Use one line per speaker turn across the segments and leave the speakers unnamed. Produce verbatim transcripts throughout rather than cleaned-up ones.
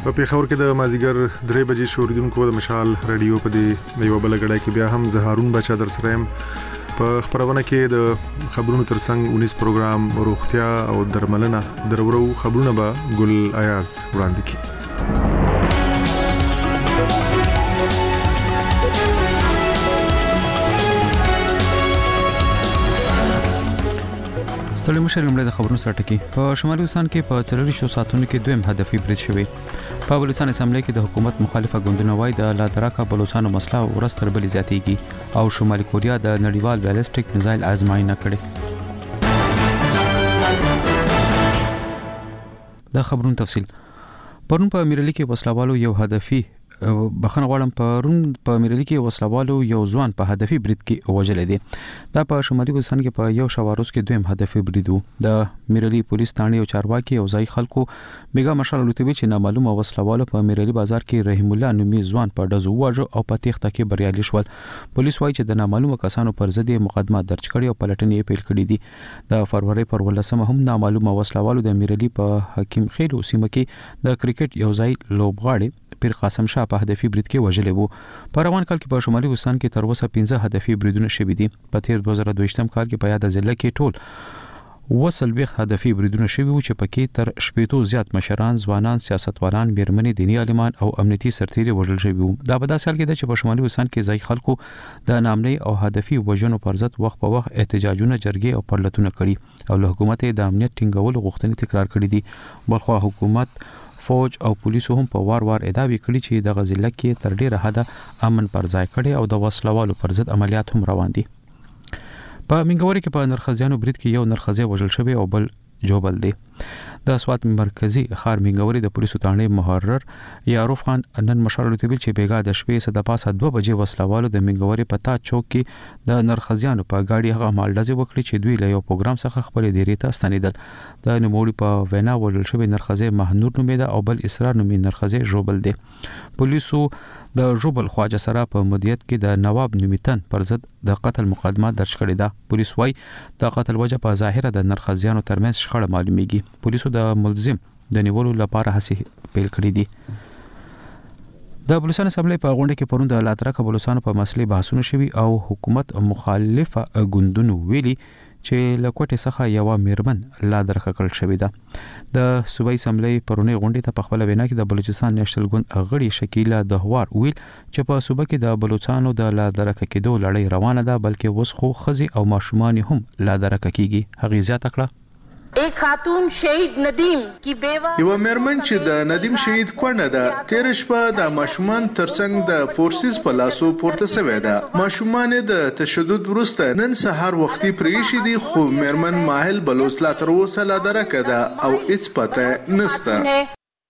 په پیښور کې د مازیګر درې بجې شوریدونکو د مشال رادیو په دې یو بل غړای کې بیا هم زهارون بچا در سره په خبرونه کې د خبرونو ترڅنګ اونیس پروګرام روغتیا او درملنه درورو خبرونه به ګل ایاز وړاندې کړي.
ستړي مشر لمړی د خبرونو سره ټکی په شمالي وسان کې په څلورو ساعتونو کې دویم هدفي برید شوی. په بلوچستان اسمبلی کې د حکومت مخالفه ګوندونه وایي د لادراکا بلوچستانو مسله ورځ تر بلې زیاتېږي او شمالي کوریا د نړیوال بالستیک میزایل آزمایښت کړي. دا خبرونو تفصیل پرون په میرلی کې وسلوالو یو هدفي بخنه غواړم پرون په میرلی کې وسلوالو یو ځوان په هدفي برید کې وژل دي. دا په شمالي وزن کې په یو شواروز کې دویم هدفي برید وو. د میرلی پولیس ثانې او چارواکي او ځای خلکو میګا مشال لوتوي چې نامعلومه وسلوالو په میرلی بازار کې رحیم الله نومي ځوان په دزو واجو او په تخته کې بریالي شول. پولیس وایي چې د نامعلومه کسانو پر ضد مقدمه درج کړي او پلټنې پیل کړې دي. د فروری پر ولسمه هم نامعلومه وسلوالو د میرلی په حکیم خیل سیمه کې د کرکټ یو ځای لوبغاړي پیر قاسم شاه په هدفي برید کې وژل وو. په روان کال کې په شمالي وزن کې تر اوسه پنځه هدفي بریدونه شوي دي. په تیر دوه زره دوه کال کې په یاد ضلع کې ټول وسلبیخ هدفي بریدونه شوي وو چې پکې تر شپېتو زیات مشران، ځوانان، سیاستوالان، میرمنې، دیني عالمان او امنیتي سرتیري وژل شوي وو. دا په داسې حال کې ده چې په شمالي وزن کې ځای خلکو د نامنۍ او هدفي وژنو پر ضد وخت په وخت احتجاجونه، جرګې او پرلتونه کړي او له حکومت د امنیت ټینګولو غوښتنې تکرار کړې دي. بلخو حکومت، فوج او پولیسو هم په وار وار ادعاوې کړي چې د غزل کې تر ډیره حده امن پر ځای کړي او د وسلوالو پر ضد عملیات هم روان دي. په منګوري کې په نرخزیانو برید کې یو نرخزی وژل شوی او بل جوبل دی. د سوات مرکزی ښار منګوري د پولیسو ثانې محرر یاروف خان نن مشال لوتوي چې بیګا د شپې صد پاسه دوه بجې وسلوالو د منګوري په تا چوک کې د نرخزیانو په گاډي هغه مالډزي وکړي چې دوی له یو پروګرام څخه خپل دیری ته ستنیدل. د نوموړي په وینا وژل شوی نرخزی مهنور نومېده او بل اسرار نومي نرخزی جوبل دی. پولیسو د جوبل خواجه سره په مدیریت کې د نواب نومیتن پر ضد د قتل مقدمه درج کړې ده. پولیس وايي د قتل وجه په ظاهره د نرخزیانو ترمنځ شخړه معلومیږي. پولیسو د ملزم د نیولو لپاره هڅې پیل کړې دي. د بلوچستان اسمبلی په غونډه کې پرون د لاتراکا بلوچستان په مسلې بحثونه شوي او حکومت مخالفه ګوندونو ویلي چې لکوټه څخه یو میرمن لا درخه کړل شوې ده. د صوبایي اسمبلی پرونی غونډه ته په خپل وینا کې د بلوچستان نېشنل ګوند غړي شکیلا دهوار ویل چې په صوبه کې د بلوچستانو د لا درکه کېدو لړۍ روانه ده، بلکې اوس خو خزي او ماشومان هم لا درکه کیږي. هغه زیاته کړه
एक खातून शहीद नदीम की बेवा
یو مرمن چې د ندیم شهید کونه ده تیر شپه د ماشومان ترڅنګ د فورسز په لاسو پورته شوې ده. ماشومان د تشدد وروسته نن سهار وختي پریشي دي خو مرمن ماهل بلوچ لا تر اوسه لا درکه ده او هیڅ پته نشته.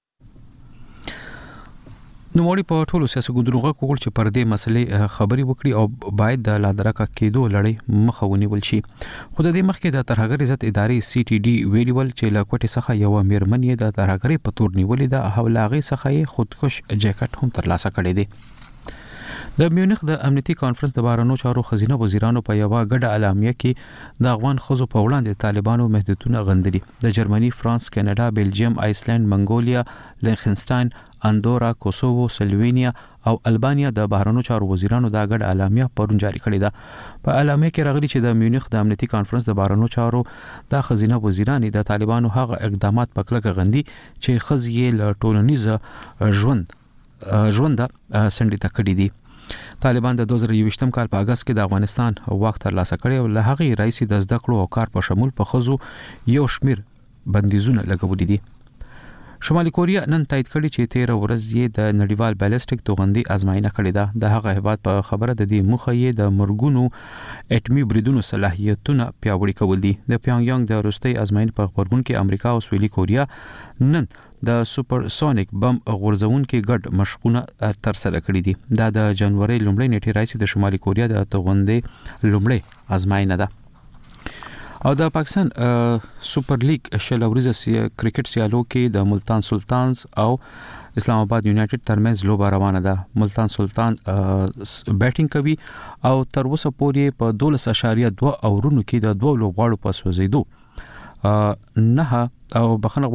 نو موري په ټولو سیاسي ګوندونو غوښتل چې پر دې مسلې خبري وکړي او باید د لادرکا کېدو لړۍ مخه ونیول شي. خو د دې مخکې د ترهګر عزت ادارې سی ټي ډي ویلول چې له کوټې څخه یو میرمن یې د ترهګرۍ په تور نیولې ده او لاغې څخه یې خودکش جیکټ هم ترلاسه کړی دی. د میونخ د امنیتي کانفرنس د بهرنیو چارو خزینه وزیرانو په یو غډه اعلامیه کې د افغان خزو په وړاندې طالبانو محدودونه غندلي. د جرمني، فرانس، کاناډا، بیلجیم، آیسلند، منګولیا، لینخنشتاین، اندورا، کوسوو، سلوینیا او البانیا د بهرنیو چارو وزیرانو د غډه اعلامیه پرون جاری کړې ده. په اعلامیه کې راغلي چې د میونخ د امنیتي کانفرنس د بهرنیو چارو د خزینه وزیران د طالبانو هغه اقدامات په کلکه غندي چې خزي له ټولنیز ژوند ژوند سندې تکړې دي. طالبان د دوه زره یوویشتم کال په اگست کې د افغانستان واک ترلاسه کړی او له هغې راهیسې د زده کړو او کار په شمول په خزو یو شمیر بندیزونه لګولي دي. شمالي کوریا نن تایید کړی چې تیر ورځ یې د نړیوال بالستیک توغندي آزمایښت کړې ده. د هغه هیواد په خبره د دې مخه یې د مرګونو اټمی بریدونو صلاحیتونه پیاوړي کول دي. د پیونګ یانګ د وروستي آزمایښت په خبرګون کې امریکا او سویلي کوریا نن د سوپر سونیک بم غورځونکو ګډ مشقونه تر سره کړی دي. دا د جنوري لومړۍ نیټې راځي د شمالي کوریا د توغندي لومړۍ آزمایښت ده. او د پاکستان سوپر لیگ شل ورځې کرکټ سیالو کې د ملتان سلطانز او اسلام آباد یونایټډ ترمنځ لوبه روانه ده. ملتان سلطان بیټینګ کوي او تر اوسه پورې په دولس اشاریه دوه اورونو کې د دوه لوبغاړو په سوځیدو نه او بخنه غواړم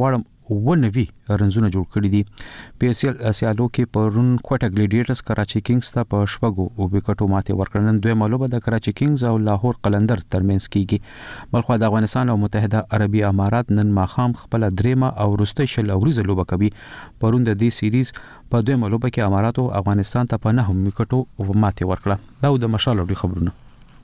ونوي رنزونه جوړ کړی دي په سیال سیالو کې پرون کوټا ګلیډیټرز کراچي کینګز ته په شپږو او وکټو ماته ورکړنن دوی مالوبه د کراچي کینګز او لاهور قلندر ترمنځ کیږي بلخو د افغانستان او متحده عربي امارات نن ماخام خپل دریمه او وروستۍ شل اوريزه لوبه کوي پرون د دې سیریز په دوی مالوبه کې امارات او افغانستان ته په نه هم وکټو ماته ورکړه دا د مشال لري خبرونه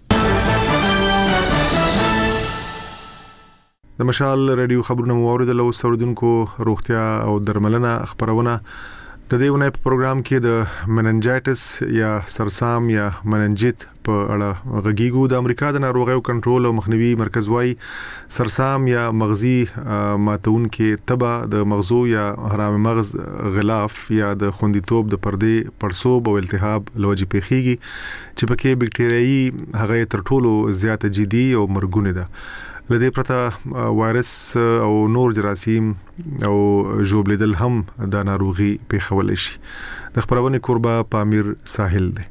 د مشال رادیو خبرونه موریدل او سردونکو روغتیا او درملنه خبرونه د دې ونې په پروګرام کې د مننجایټس یا سرسام یا مننجیت په اړه غږیږو د امریکا د ناروغیو کنټرول او مخنیوي مرکز وايي سرسام یا مغزي ماتون کې تبه د مغزو یا حرام مغز غلاف یا د خوندیتوب د پردې پړسوب او التهاب لوجي پیخيږي چې پکې بکټریايي هغه تر ټولو زیاته جدي او مرګونه ده لدې پرته وایرس او نور جراثیم او جوړېدل هم د ناروغي پیښول شي د خبرونه قربا پامیر ساحل دی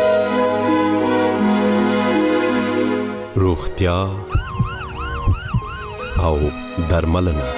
روغتیا او درملنه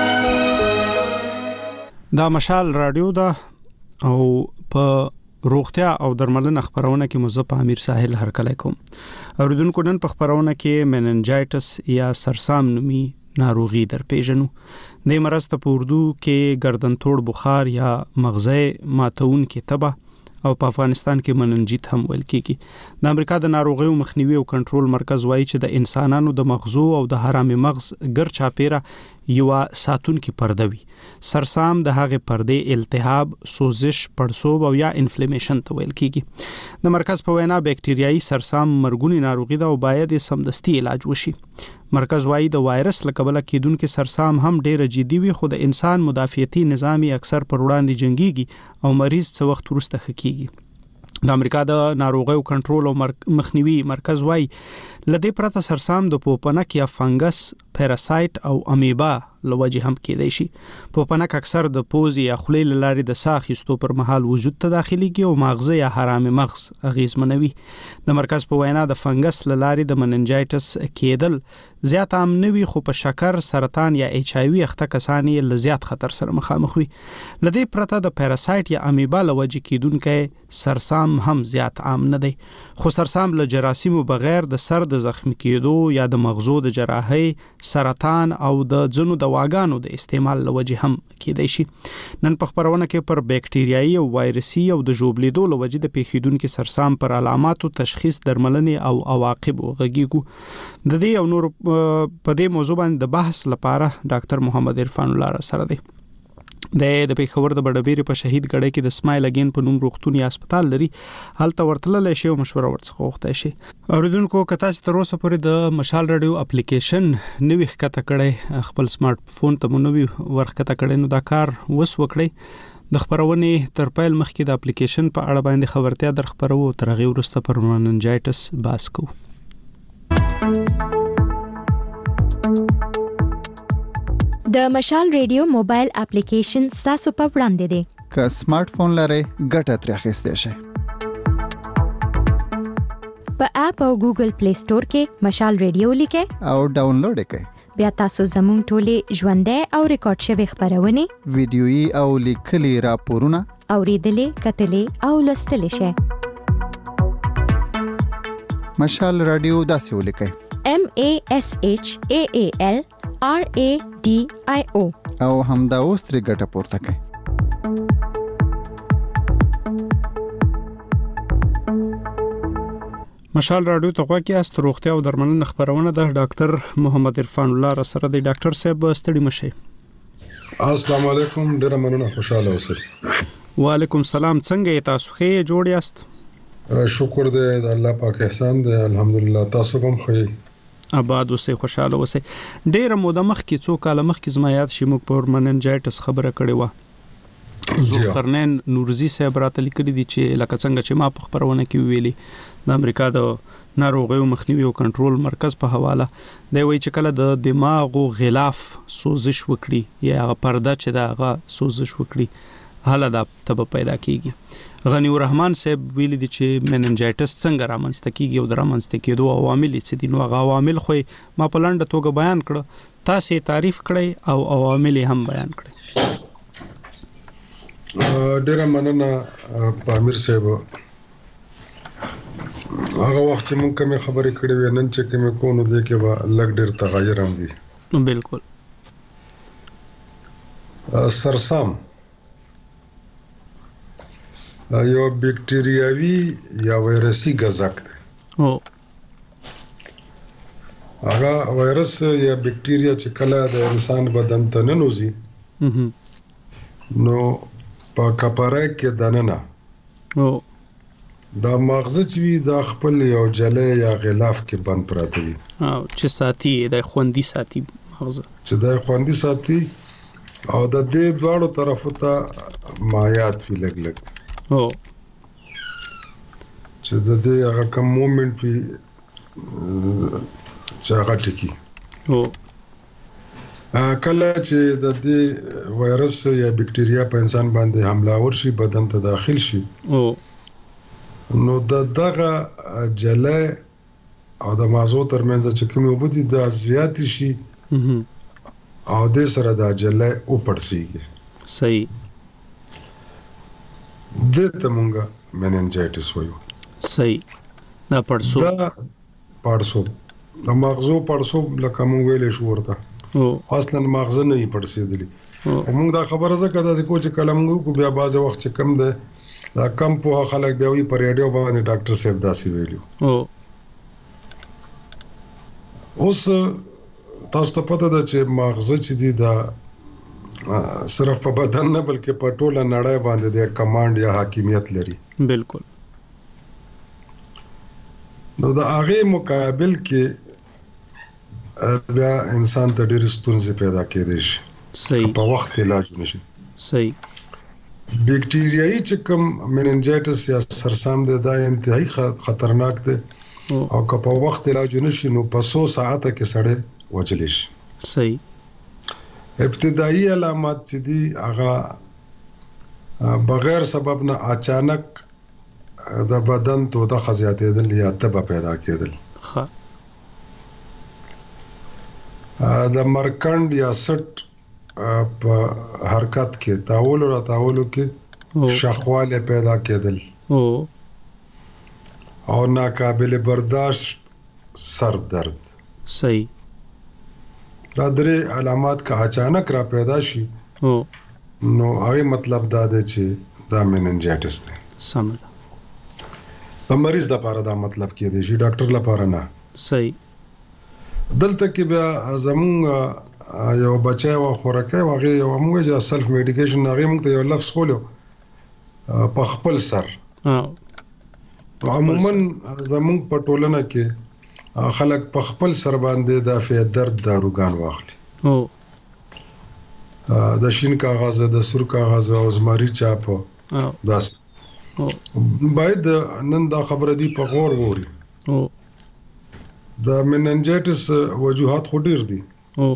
دا مشال رادیو دا او په روغتیا او درملنه خبرونه کې مزه امیر ساحل هرکلی کوم اوریدونکو نن په خبرونه کې مننجایټس یا سرسام نومي ناروغي در پیژنو د مرض په اردو کې گردن توړ بخار یا مغزي ماتون کې تبه او په افغانستان کې مننجیت هم ویل کیږي د امریکا د ناروغیو مخنیوي او کنټرول مرکز وایي چې د انسانانو د مغزو او د حرام مغز ګر چاپیره یو ساتون کې پرده وي سرسام د هغه پردې التهاب سوزش پړسوب او یا انفلیمیشن ته ویل کیږي د مرکز په وینا بکټریايي سرسام مرګونی ناروغي ده او باید سمدستي علاج وشي مرکز وايي د وایرس لکبله کېدونکو سرسام هم ډېر جدي وي خو د انسان مدافعتي نظام اکثر پر وړاندې جنگيږي او مریض څه وخت وروسته خکېږي د امریکا د ناروغیو کنټرول او مخنیوي مرکز وايي لدې پرته سرسام د پوپنک یا فنګس پیراسایت او امیبا لوجه هم کېدای شي پوپنک اکثر د پوز یا خولې لارې د ساه خستو پر مهال وجود ته داخليږي او مغز یا حرام مغز اغیزمنوي د مرکز په وینا د فنګس لارې د مننجایټس کېدل زیات عام نه وي خو په شکر سرطان یا ایچ آی وی اخته کسان یې ل زیات خطر سره مخامخ وي لدې پرته د پیراسایت یا امیبا لوجه کېدونکو سرسام هم زیات عام نه دی خو سرسام له جراثیمو بغیر د سر د زخمی کېدو یا د مغزو د جراحي سرطان او د ځنو د واګانو د استعمال لوجه هم کېدای شي نن په خبرونه کې پر بکټریايي او وایرسي او د جوړېدو لوجه د پیښیدونکو سرسام پر علاماتو تشخیص درملنې او عواقب غږیږو د دې او نور په دې موضوع باندې د بحث لپاره ډاکټر محمد عرفان الله سره دی د د پیښور د بډبېری په شهید ګړی کې د سمایل اگین په نوم روغتونی هسپتال لري هلته ورتلل شي او مشوره ورڅخه وخته شي اوریدونکو کته چې تر اوسه پورې د مشال رادیو اپلیکیشن نوې ښکته کړي خپل سمارټ فون ته مو نوې ورښکته کړي نو دا کار وس وکړي د خبرونه تر پیل مخکې د اپلیکیشن په اړه باندې خبرتیا در خبرو تر غي ورسته پر مننجایټس باس کو
د مشال ریډیو موبایل اپلیکیشن تاسو په وړاندې دی
که سمارټ فون لرئ ګټه ترې اخیستئ شئ
په اپ او ګوګل پلی سٹور کې مشال ریډیو لیکئ
او ډاونلوډ کړئ
بیا تاسو زموږ ټولې ژوندۍ او ریکارډ شوی خبرونه
ویډیويي او لیکلي راپورونه
اوریدلې کتلې او لوستلې شئ
مشال رادیو داسې ولیکئ
M A S H A A L R A D I O
او همدا اوس ترې ګټه پورته کړئ
مشال رادیو ته غواړي است روغتیا او درملنه خبرونه د ډاکټر محمد عرفان الله را سره دی ډاکټر صاحب ستړي مشه
السلام علیکم ډیر مننه خوشاله اوسئ
وعلیکم السلام څنګه تاسو ښه جوړ یاست
شکر دې د الله پاک احسان دې الحمدلله تاسو هم ښه
آباد اوسئ خوشاله اوسئ ډیر موده مخکې څو کال مخکې زما یاد شي موږ پر مننجایټس خبره کړې و ذوالقرنین نورزی صاحب راته لیکلي دي چې لکه څنګه چې ما په خبرونه کې ویلي د امریکا د ناروغیو مخنیوي او کنټرول مرکز په حواله دی وایي چې کله د دماغ او غلاف سوزش وکړي یا هغه پرده چې دا هغه سوزش وکړي حاله دا تب پیدا کیږي. غنی الرحمن صاحب ویل دي چې مننجایټس څنګه رامنځته کیږي او د رامنځته کېدو عوامل څه دي. نو هغه عوامل خو ما په لنډه توګه بیان کړ، تاسو تعریف کړئ او عوامل هم بیان کړئ.
ډیره مننه پامیر صاحب. هغه وخت چې مونږ کومه خبرې کړې وې نن چې کومه کو نو دې کې به لګ ډیر تغیر هم وي.
بالکل.
سرسام یو بیکټریاوي یا وایرسي غزاک دی.
او
هغه وایرس یا بیکټریا چې کله د انسان بدن ته ننوځي نو په کپاره کې دننه
او
دا مغزه چې وي دا خپل یو جلې یا غلاف کې بند پراته وي
او چې ساتي د خوندي ساتي مغزه
چې د خوندي ساتي او د دې دواړو طرفو ته مایات وی لګ لګ
او
چې د دې هغه کوم مومنت وی چې هغه ټکی
او
کله چې د دې وایرس یا بیکټریا په انسان باندې حمله ورشي بدن ته داخل شي
او
نو د دغه جلې او د مازو ترمنځ چې کوم وبدي د زیات شي او د سره د جلې او پړسیږي.
صحیح.
د تمونګه مننجایټس وایو.
صحیح. دا پړسو
دا پړسو د مغزو پړسو لکه مونږ ویلې شو ورته
او
اصلا مغزه نه یې پړسېدلی. موږ دا خبره زکه دا چې کوچ کلم کو بیا باز وخت چې کم ده دا کم په خلک بیا وی پر ریډیو باندې ډاکټر صاحب داسې ویلو.
او
اوس تاسو ته پته ده چې مغزه چې دی دا صرف په بدن نه بلکې په ټوله نړۍ باندې د کمانډ یا حاکمیت لري.
بالکل.
نو د هغه مقابل کې بیا انسان ته ډېر ستونزې پیدا کېدې شي.
صحیح.
په وخت علاج نشي.
صحیح.
بیکټریايي چې کوم مننجایټس یا سرسام دی دا انتهایی خطرناک دی او که په وخت علاج نشي نو په څو ساعته کې سړی وچلی شي.
صحیح.
ابتدایي علامات چې دي هغه بغیر سبب نه اچانک د بدن توده خزیاتېدل یا تبه پیدا کېدل.
ښه.
د مرکند یا سټ په حرکت کې تاول او تاولو کې شخواله پیدا کېدل
او
او ناقابل برداشت سر درد.
صحیح.
دا درې علامات کا اچانک را پیدا شي
او
نو هغه مطلب دا دی چې دا مننجایټس دی.
سم.
د مریض لپاره دا مطلب کې دی چې ډاکټر لپاره نه.
صحیح.
دلته کې بیا زمونږ یو بچای و خورکه واغې یو موږ چې سلف میډیکیشن هغه موږ ته یو لفظ خولو په خپل سر.
او
عموما زمونږ په ټولنه کې خلک په خپل سر باندې د فی درد داروګان واخلي.
او
د شین کاغذ د سور کاغذ او زمری چاپ
او
داس باید نن دا خبره دی په غور ووري.
او
د مننجایټس وجوهات خو ډیر دي.
او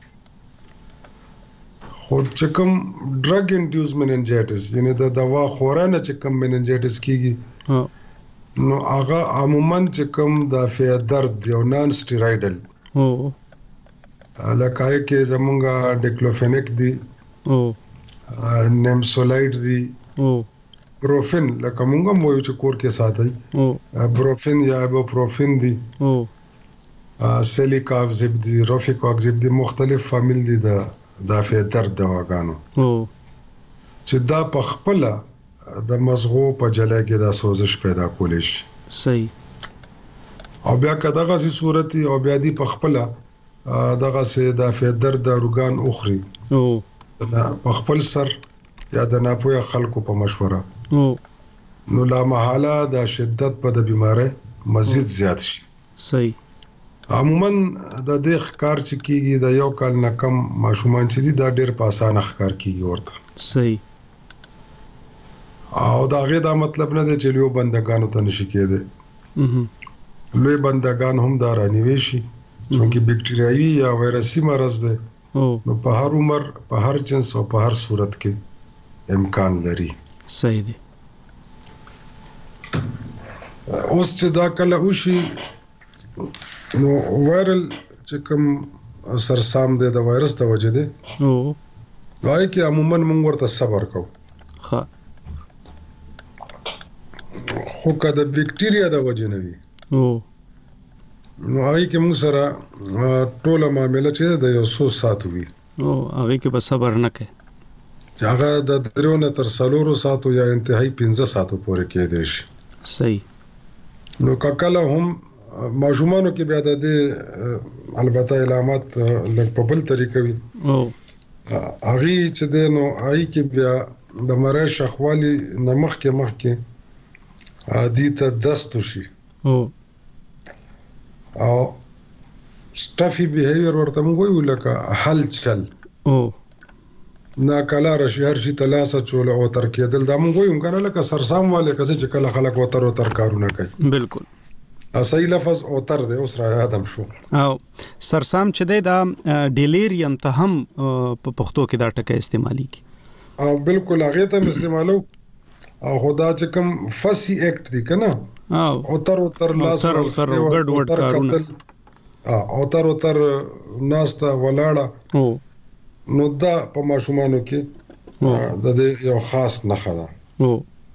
خو چې کوم ډرګ انډیوس مننجایټس یعنی د دوا خورانه چې کوم مننجایټس کیږي نو هغه عموما چې کوم د فی درد یو نان سټیرایډل
او
لکه کې زمونږه ډیکلوفینیک دی
او
نیمسولایډ دی
او
بروفین لکه مونږ مو یو چې کور کې ساتي
او
بروفین یا ایبوپروفین دی
او
سلیکاکزیب دی روفیکاکزیب دی مختلف فامیل دی د د فی درد دواګانو
او
چې دا په خپل د مزغو په جلای کې دا سوزش پیدا کولې شي.
صحیح.
او بیا کداغه سي صورت او بیا دی په خپل دغه سي د فی درد داروګان اخري
او
په خپل سر یا د ناپوهه خلکو په مشوره
او
نو لا محاله د شدت په د بیماره مزید زیات شي.
صحیح.
عموما د دې ښکار چې کیږي د یو کال نه کم ماشومان چې دي دا ډېر په اسانه ښکار کیږي ورته.
صحیح.
او دا غي دا مطلب نه دی چې لوی بندگانو ته نشي کېده.
اها
لوی بندگان هم دا رانیوي شي چې بیکټریايي یا وایرسي مرض ده.
او
نو په هر عمر په هر جنس او په هر صورت کې امکان لري.
صحیح دی.
اوس چې دا کله وشي نو وایرل چې کوم سرسام دی د وایرس د وجې دی
او
وای کې عموما موږ ورته صبر کوو.
ها
خو که د بکټیریا د وجې نه وي
او
نو هغه کې موږ سره ټوله معاملې چې د یو څو ساعت وي
او هغه کې به صبر نه کوي
چې هغه د درو نه تر څلورو ساعتو یا انتهایی پنځه ساعتو پورې کېدای شي.
صحیح.
نو کله هم ماشومانو کې بیا د دې البته علامات لږ په بل طریقه وي
او
هغه چې د نو آی کې بیا د مری شخوالي نمخ کې مخ کې عادي ته دست شي
او
او سټافي بیهیویر ورته موږ ویل لکه حل چل
او
نا کلا رشي هر شي تلاسه چول او تر کېدل دا موږ ویم کنه لکه سرسام والے کسه چې کله خلک او تر او تر کارونه کوي.
بالکل
اصلي لفظ او تر دی اوس را یادم شو.
او سرسام چې دی دا ډیلیریم ته هم په پښتو کې دا ټکی استعمالي کی
او بالکل هغه ته استعمالو او خدا چې کوم فسی اکټ دی کنه او تر او تر لاس
او تر ګډ وډ کارونه
او تر او تر ناستا ولاړه
او
نو دا په ماشومانو کې د دې یو خاص نښه ده.
او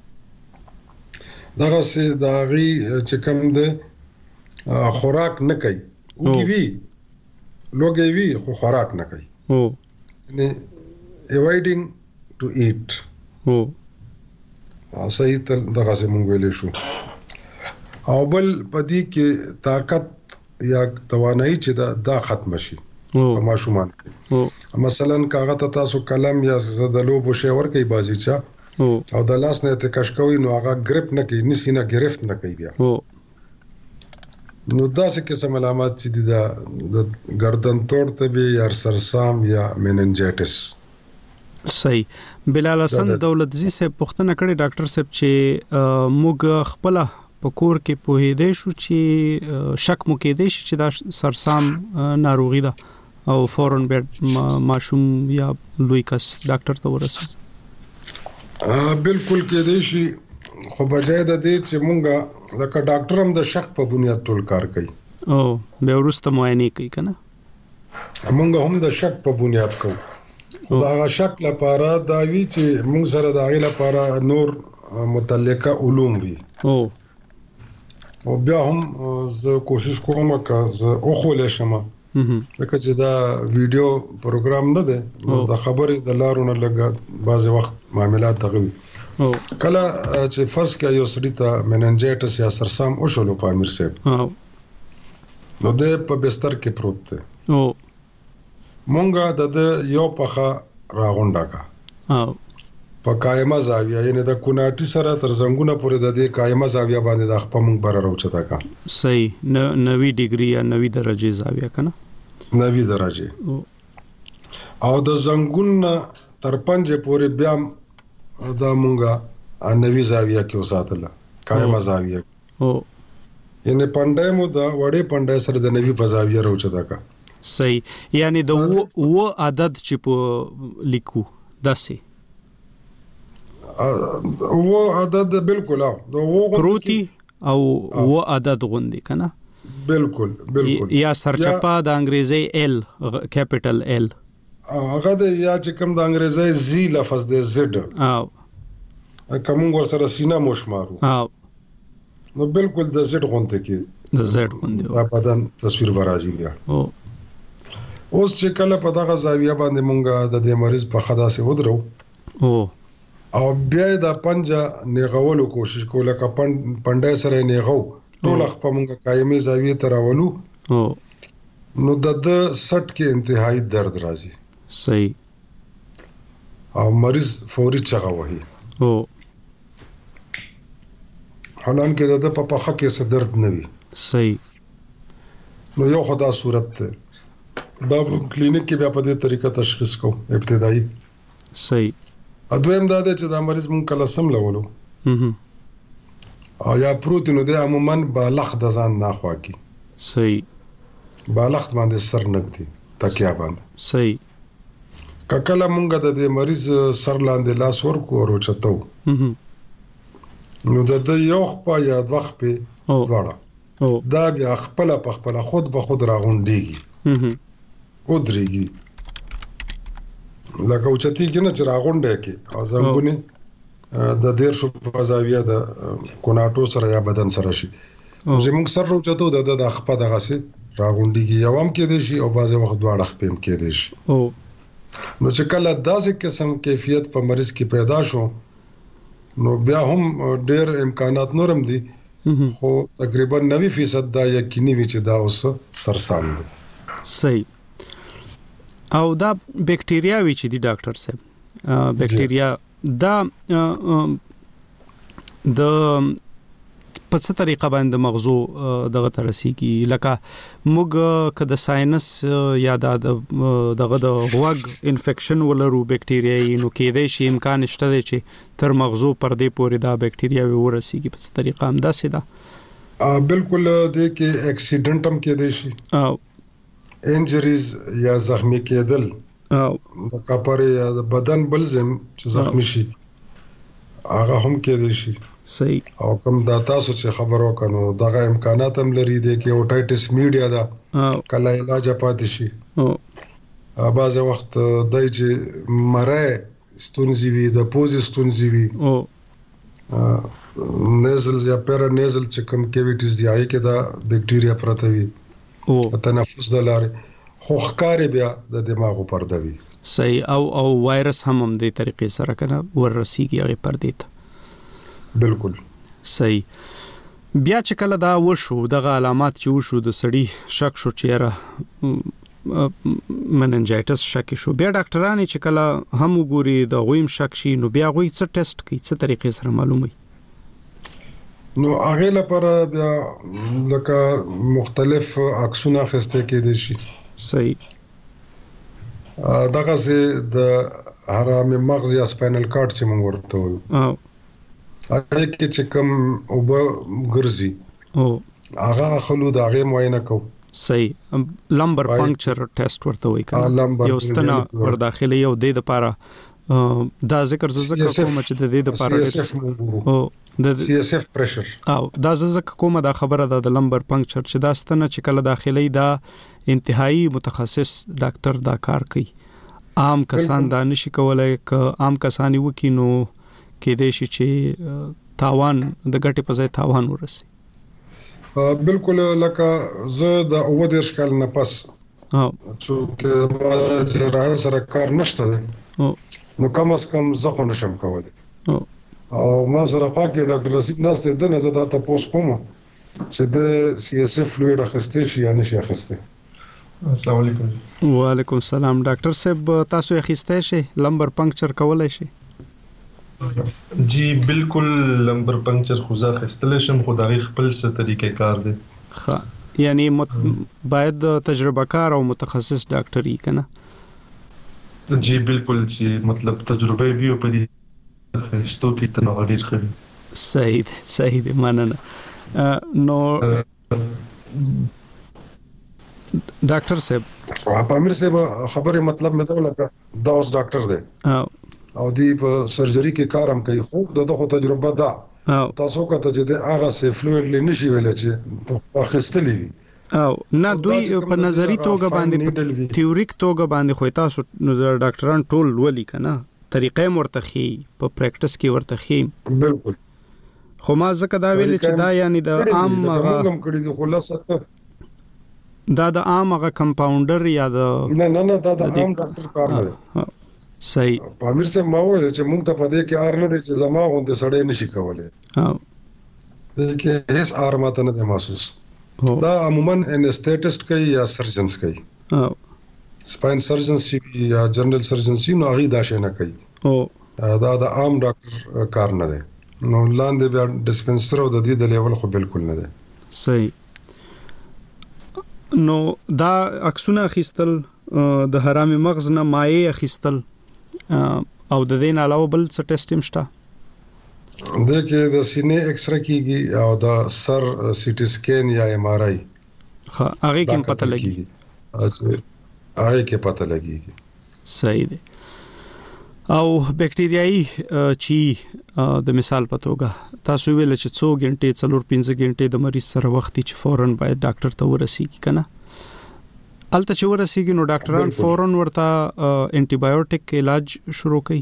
دغه سي دا غي چې کوم ده خوراک نه کوي او کی وی لوګي وی خو خوراک نه کوي
او
یعنی اوایډینګ ټو ایټ
او
صحیح تل دغه سي مونږ ویلې شو. او بل پدې کې طاقت یا توانایي چې دا دا ختم شي په ماشومان کې. مثلا کاغه ته تاسو قلم یا زدلو بو شی ور کوي بازی چا او د لاس نه ته کش کوي نو هغه گریپ نه کوي نسی نه گرفت نه کوي بیا نو دا څه قسم علامات چې د گردن توړ ته به یا سرسام یا میننجایټس.
صحیح. بلال حسن دولتزی سے پښتنه کړي ډاکټر صاحب چې موږ خپل په کور کې پوهېدې شو چې شک مو کېدې شي چې دا سرسام ناروغي ده او فورن بیډ ماشوم یا لوی کس ډاکټر ته ورسو.
بالکل کېدې شي خو بجای د دې چې مونږه لکه ډاکټر هم د شک په بنیاد ټول کار کوي
او به ورسته معاینه کوي کنه
مونږ هم د شک په بنیاد کوو. دا شک لپاره دا وی چې مونږ سره د هغه لپاره نور متعلقه علوم وي
او
او بیا هم زه کوشش کوم چې زه اوخول شم لکه چې دا ویډیو پروګرام نه ده د خبرې د لارو نه لګا بعض وخت معاملات دغوي
او
کله چې فرض کې یو سړی ته میننجایټس یا سرسام او شلو په امیر صاحب
او
نو د په بستر کې پروت دی
او
مونږه د یو پخه راغونډه کا
او
په قائمه زاویه یعنی د کوناټي سره تر زنګونه پورې د دې قائمه زاویه باندې د خپل مونږ بر راوچتا کا.
صحیح. نوي ډیګري یا نوي درجه زاویه کنه
نوي درجه او د زنګون تر پنځه پورې بیا د مونږه نوي زاویه کې وساتله قائمه زاویه
او
یعنی پندای مو دا وړې پندای سره د نوي په زاویه راوچتا کا.
صحیح. یعنی د و عدد چې په لیکو داسې
و عدد بالکل او
پروتي او و عدد غوندي کنه
بالکل بالکل
یا سرچپا د انګریزي ال کیپټل ال
هغه د یا چې کوم د انګریزي زی لفظ د زد
او
کوم ور سره سینا مشمارو
او
نو بالکل د زد غونته کې
د زد غوندي
دا بدن تصویر برازي بیا
او
اوس چې کله په دغه زاویه باندې مونږه د دې مریض په خدا سي ودرو
او
او بیا د پنجه نیغولو کوشش کوله ک پندای سره نیغو ټول خپل مونږه قائمه زاویه تراولو
او
نو د سټ کې انتهایی درد راځي.
صحیح.
او مریض فوري چغه وهي
او
حالانکه د په پخه کې څه درد نه وي.
صحیح.
نو یو خدا صورت ته دا کلینیک کې بیا په دې طریقه تشخیص کو ابتدایي.
صحیح.
اځویم دا چې دا مریض مونږ کله سم لولو او یا پروتینو د عموما بالغ د ځان نه خواږي.
صحیح.
بالغ باندې سر نګدي تکیا باندې.
صحیح.
کله مونږ د دې مریض سر لاندې لاس ورکو او چتو نو د یو خپل یا د وخت په دواړه دا بیا خپل په خپل خود به خود راغونډيږي او درېږي لکه او چتی کې نه چې راغونډه کې او زنګونه د دیر شو په زاویه د کوناټو سره یا بدن سره شي زموږ سر روچته د د خپل دغه سي راغونډيږي یو هم کې دي شي او بعضه وخت دواړه خپل کې دي شي نو چې کله داسې قسم کیفیت په مریض کې پیدا شو نو بیا هم ډېر امکانات نورم دي خو تقریبا نوي فیصد دا یقیني وي چې دا اوس سرسام دي.
صحیح. او دا بکټیریا وی چې دي ډاکټر صاحب بکټیریا دا د په څه طریقه باندې مغزو دغه ترسي کی لکه موږ کده ساينس یا د دغه د غوګ انفیکشن ولرو بکټیریا نو کېدای شي امکان شته چې تر مغزو پردې پورې دا بکټیریا ورسي کی په څه طریقه هم دا سیده
بالکل د کې اکسیډنټ هم کېدای شي او انجریز یا زخمی کېدل او د کاپر یا د بدن بلزم چې زخمی شي هغه هم کېدای شي.
صحیح.
او کوم دا تاسو چې خبر وکړو دغه امکانات هم لري د کې اوټایټس میډیا دا کله علاج پاتې شي او بعض وخت دای چې مړای ستونزې وي د پوز ستونزې وي او نیزل یا پیرانیزل چې کوم کیویټیز دی هغه کې دا بکټیریا پراته وي او تنفس د لارې خو ښکارې بیا د دماغ پر دوي.
صحیح. او او وایرس هم هم د طریقې سره کنه ورسیږي هغه پر دیت
بالکل.
صحیح. بیا چې کله دا وشو دغه علامات چې وشو د سړی شک شو چیرې مننجایټس شک شو بیا ډاکټرانو چې کله هم وګوري د غویم شک شي نو بیا غوي څه ټیسټ کوي څه طریقې سره معلومي
نو هغه لپاره بیا لکه مختلف عکسونه خسته کېدي شي.
صحیح.
دغه سه د حرام مغز یا سپاینل کارډ چې موږ ورته وایو هغه کې چې کوم او ګرځي او هغه خلو د هغه معاینه کو.
صحیح. لمبر پنکچر ټیسټ ورته وایي کنه یو ستنه ور داخلي یو د لپاره دا ذکر زکه کوم چې د دې لپاره او د
سی اس اف پريشر
او دا زکه کومه دا خبره ده د لمبر پنکچر چې دا ستنه چې کله داخلي دا انتهایی متخصص ډاکټر دا کار کوي عام کسان دا نشي کولای ک عام کسان وکینو کې دې شي چې تاوان د ګټې په ځای تاوان ورسي.
بالکل لکه زه د اوه دیرش کال نه پس
او
چې ما زراعت سره کار نشته نو کم از کم زه خو نشم کولای او ما سره خوا کې ډاکټر رسید ناست دی نه زه دا تاسو کوم چې د سی اس اف فلوید اخیسته شي یا نشي اخیسته.
السلام علیکم.
وعلیکم السلام. ډاکټر صاحب تاسو اخیسته شي لمبر پنکچر کولای شي؟
جی بالکل لمبر پنکچر خو ځه خستل شم خو دغه خپل څه طریقې کار دی.
ښه یعنی مت... باید تجربه کار او متخصص ډاکټر یې کنه.
جی بالکل چې مطلب تجربه وی په دې خستو کې تنو ډیر خري.
صحیح صحیح دی مننه. نو ډاکټر صاحب
امیر صاحب خبره مطلب مې دا لکه دا اوس ډاکټر دی او دی په سرجری کې کار هم کوي خو دغه تجربه ده تاسو کته چې د هغه سه فلویډلی نشي ویل چې اخستلی وي
او نه دوی په نظری توګه باندې تیوریک توګه باندې خو تاسو نو ډاکټران ټول ولي کنه طریقې مرتخي په پریکټس کې ورتخي.
بالکل.
خو ما ځکه دا ویل چې دا یعنی د عام هغه
کوم کړي د خلاصه
دا د عام هغه کمپاونډر یا د
نه نه نه دا د عام ډاکټر کار نه دی.
صحیح.
په امیر سره ما ویل چې موږ ته په دې کې ار نه چې زما غونډه سړی نشي کولای.
او
د کې هیڅ ار ماته نه محسوس. دا عموما انستیټسټ کوي یا سرجنز کوي.
او
سپاین سرجنز یا جنرال سرجنز نو هغه دا شي نه کوي.
او
دا د عام ډاکټر کار نه دی. نو لاندې بیا ډسپنسر او د دې د لیول خو بالکل نه دی.
صحیح. نو دا عکسونه اخیستل د حرام مغز نه مایع اخیستل او د دې علاوه بل څه ټیسټ هم شته؟
د کې د سینې ایکس را کیږي او د سر سی ټی سکین یا ایم آر آی
ها هغه کې پته لګي.
اچھا هغه کې پته لګي.
صحیح دی. او بکټریايي چی د مثال په توګه تاسو ویل چې څو غنټې څلور پنځه غنټې د مریض سره وخت چې فورن باید ډاکټر ته ورسیږي کنه الته چې ورسیږي نو ډاکټران فورن ورته انټي بایوټیک علاج شروع کوي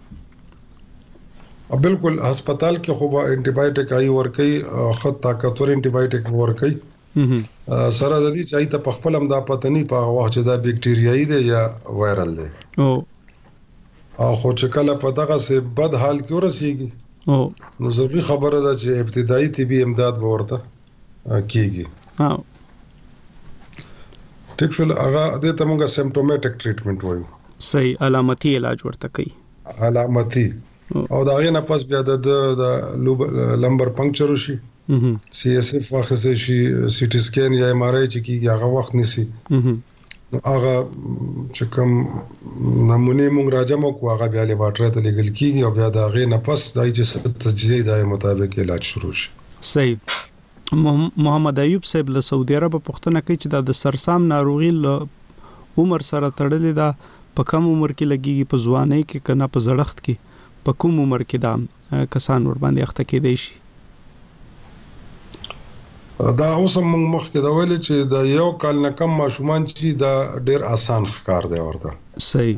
بالکل هسپتال کې خو به انټي بایوټیک ای ورکي خط طاقتور انټي بایوټیک ورکي سره د دې چې ته په خپل هم دا پته نه په وخت چې دا بکټریايي دی یا وایرل دی او او خو چې کله په دغه سه بد حال کې ورسیږي او نو ضروري خبره ده چې ابتدایي طبي امداد به ورته کیږي ها ټیک شول هغه د تمغه سیمپټومټک ټریټمنټ وایو
صحیح علامتي علاج ورته کوي
علامتي او دا غي نه پس بیا د لمبر پنکچر شي سی اس اف واخصه شي سی ټي سکین یا ام ار آی چې کیږي هغه وخت نسی هغه چې کوم نمونه موږ راجمو کو هغه بیا له واټر ته لګل کیږي او بیا دا غي نه پس دای چې تجزیه دای مطابق علاج شروع شي
صحیح محمد ایوب صاحب له سعودي عرب پښتنه کوي چې د سرسام ناروغي له عمر سره تړلې ده په کم عمر کې لګيږي په ځوانۍ کې کنه په زړښت کې په کوم عمر کې دا کسان ور باندې اخته کېدای شي
دا اوس موږ مخکې دا ویل چې دا یو کال نه کم ماشومان چې دا ډېر آسان ښکار دی ورته
صحیح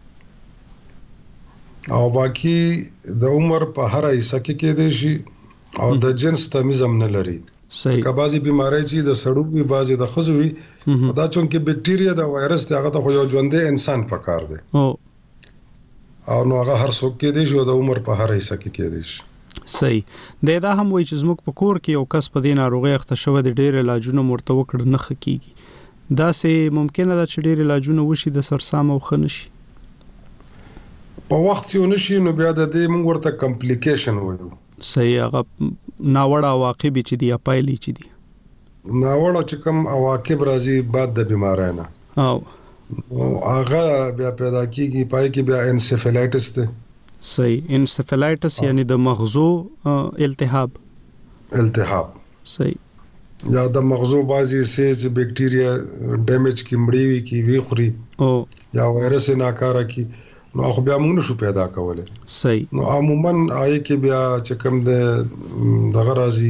او باقی د عمر په هر حصہ کې کېدای شي او د جنس تمیز هم نه لري
صحیح
کبازي بيماري چې د سړو وي بازي د خزو وي دا چونکه بکټیریا د وایرس ته هغه ته یو ژوندې انسان پکار دی
او
او نو هغه هر څوک کې دی چې د عمر په هر حصہ کې کې دی
صحیح د دا هم وای چې زموږ په کور کې یو کس په دې ناروغي اخته شوی د ډېر علاجونو مرته وکړ نه خکېږي دا سه ممکنه ده چې ډېر علاجونه وشي د سرسام او خنشي
په وخت چې ونشي نو بیا د دې موږ ورته کمپلیکیشن وایو
صحیح هغه ناوړه عواقب چې دی پایلې چې دی
ناوړه چې کوم عواقب راځي بعد د بیماری نه
او
هغه بیا پیدا کیږي پای کې بیا انسفلایټس ده
صحیح انسفلایټس یعنی د مغزو التهاب
التهاب
صحیح
یا د مغزو بازي سه چې بکټیریا ډیمیج کی مړی وی کی وی خوري
او
یا وایرس ناکاره کی نو خو بیا موږ نشو پیدا کولای
صحیح
نو عموما آی کې بیا چې کوم د دغه راځي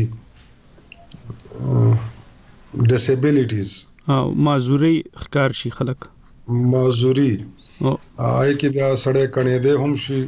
ډیسابیلیټیز
او معذوري ښکار شي خلک
معذوري آی کې بیا سړی کڼې ده هم شي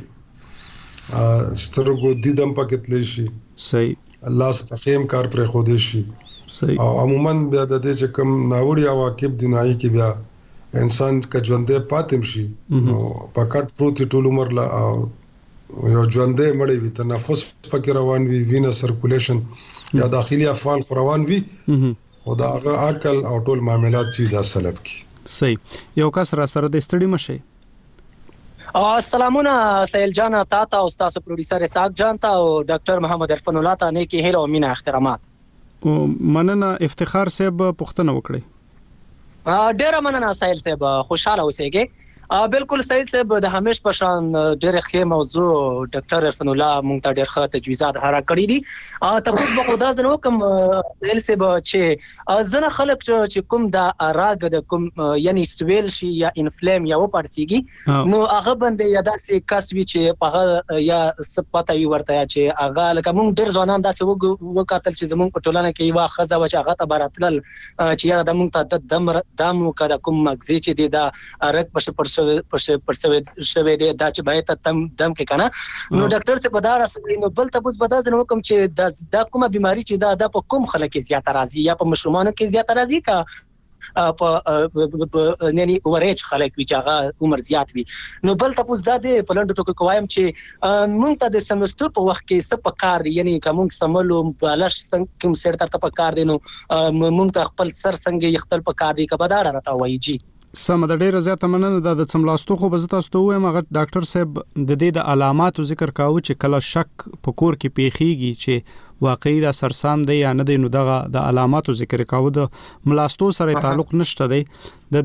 سترګو دیدم پکې تل شي
صحیح
الله سپخیم کار پر خو دې شي
صحیح
او عموما بیا د دې چې کوم ناوړي عواقب دي نای کې بیا انسان کا ژوندې پاتم شي نو پکټ پروت ټول عمر لا یو ژوندې مړی وي تنفس پکې روان وي وینا سرکولیشن یا داخلي افعال روان وي او دا هغه عقل او ټول معاملات چې دا سلب کی
صحیح یو کس را سره د استړي مشه
السلامونه سهیل جان تا ته او تاسو پروډوسر اسحاق جان ته او ډاکټر محمد عرفان الله ته نیکی هیله او مینا احترامات
مننه افتخار صاحب پښتنه وکړي
ډیره مننه سهیل صاحب خوشاله اوسئ بالکل سهیل صاحب د همیش په شان ډېر ښه موضوع ډاکټر عرفان الله مونږ ته ډېر ښه تجویزات هرا کړی دي تاسو به خدا زنه کوم سهیل صاحب چې زنه خلک چې کوم د راګ د کوم یعنی سویل شي یا انفلیم یا و پړسیږي نو هغه باندې یا داسې کس وی چې په یا سپتا یو ورته چې هغه لکه مونږ ډېر ځوانان داسې وکاتل چې زمونږ په ټولنه کې یو خزه و چې هغه ته براتل چې یا د مونږ ته د دم دم وکړه کوم مغزي چې دی دا رګ په پر پر پر شوی دی دا چې باید تم دم کې کنه نو ډاکټر څخه بدار اسوي نو بل تاسو بداز نو کوم چې دا کومه بیماری چې دا د کوم خلک کې زیات راځي یا په مشرومانو کې زیات راځي کا په نني اورېج خلک وی چې هغه عمر زیات وي نو بل تاسو دا د پلانډ ټکو کوم چې مونږ ته د سمستر په وخت کې څه پکار دي یعنی کوم سملو بالش څنګه کوم سر ته پکار دي نو مونږ ته خپل سر څنګه یختل پکار دي کا بدار راته وایي جی
سم د ډیره زیاته مننه د څملاستو خو به تاسو ته وایم هغه ډاکټر صاحب د دې د علاماتو ذکر کاوه چې کله شک په کور کې پیخیږي چې واقعي دا سرسام دی یا نه دی نو دغه د علاماتو ذکر کاوه د ملاستو سره تعلق نشته دی د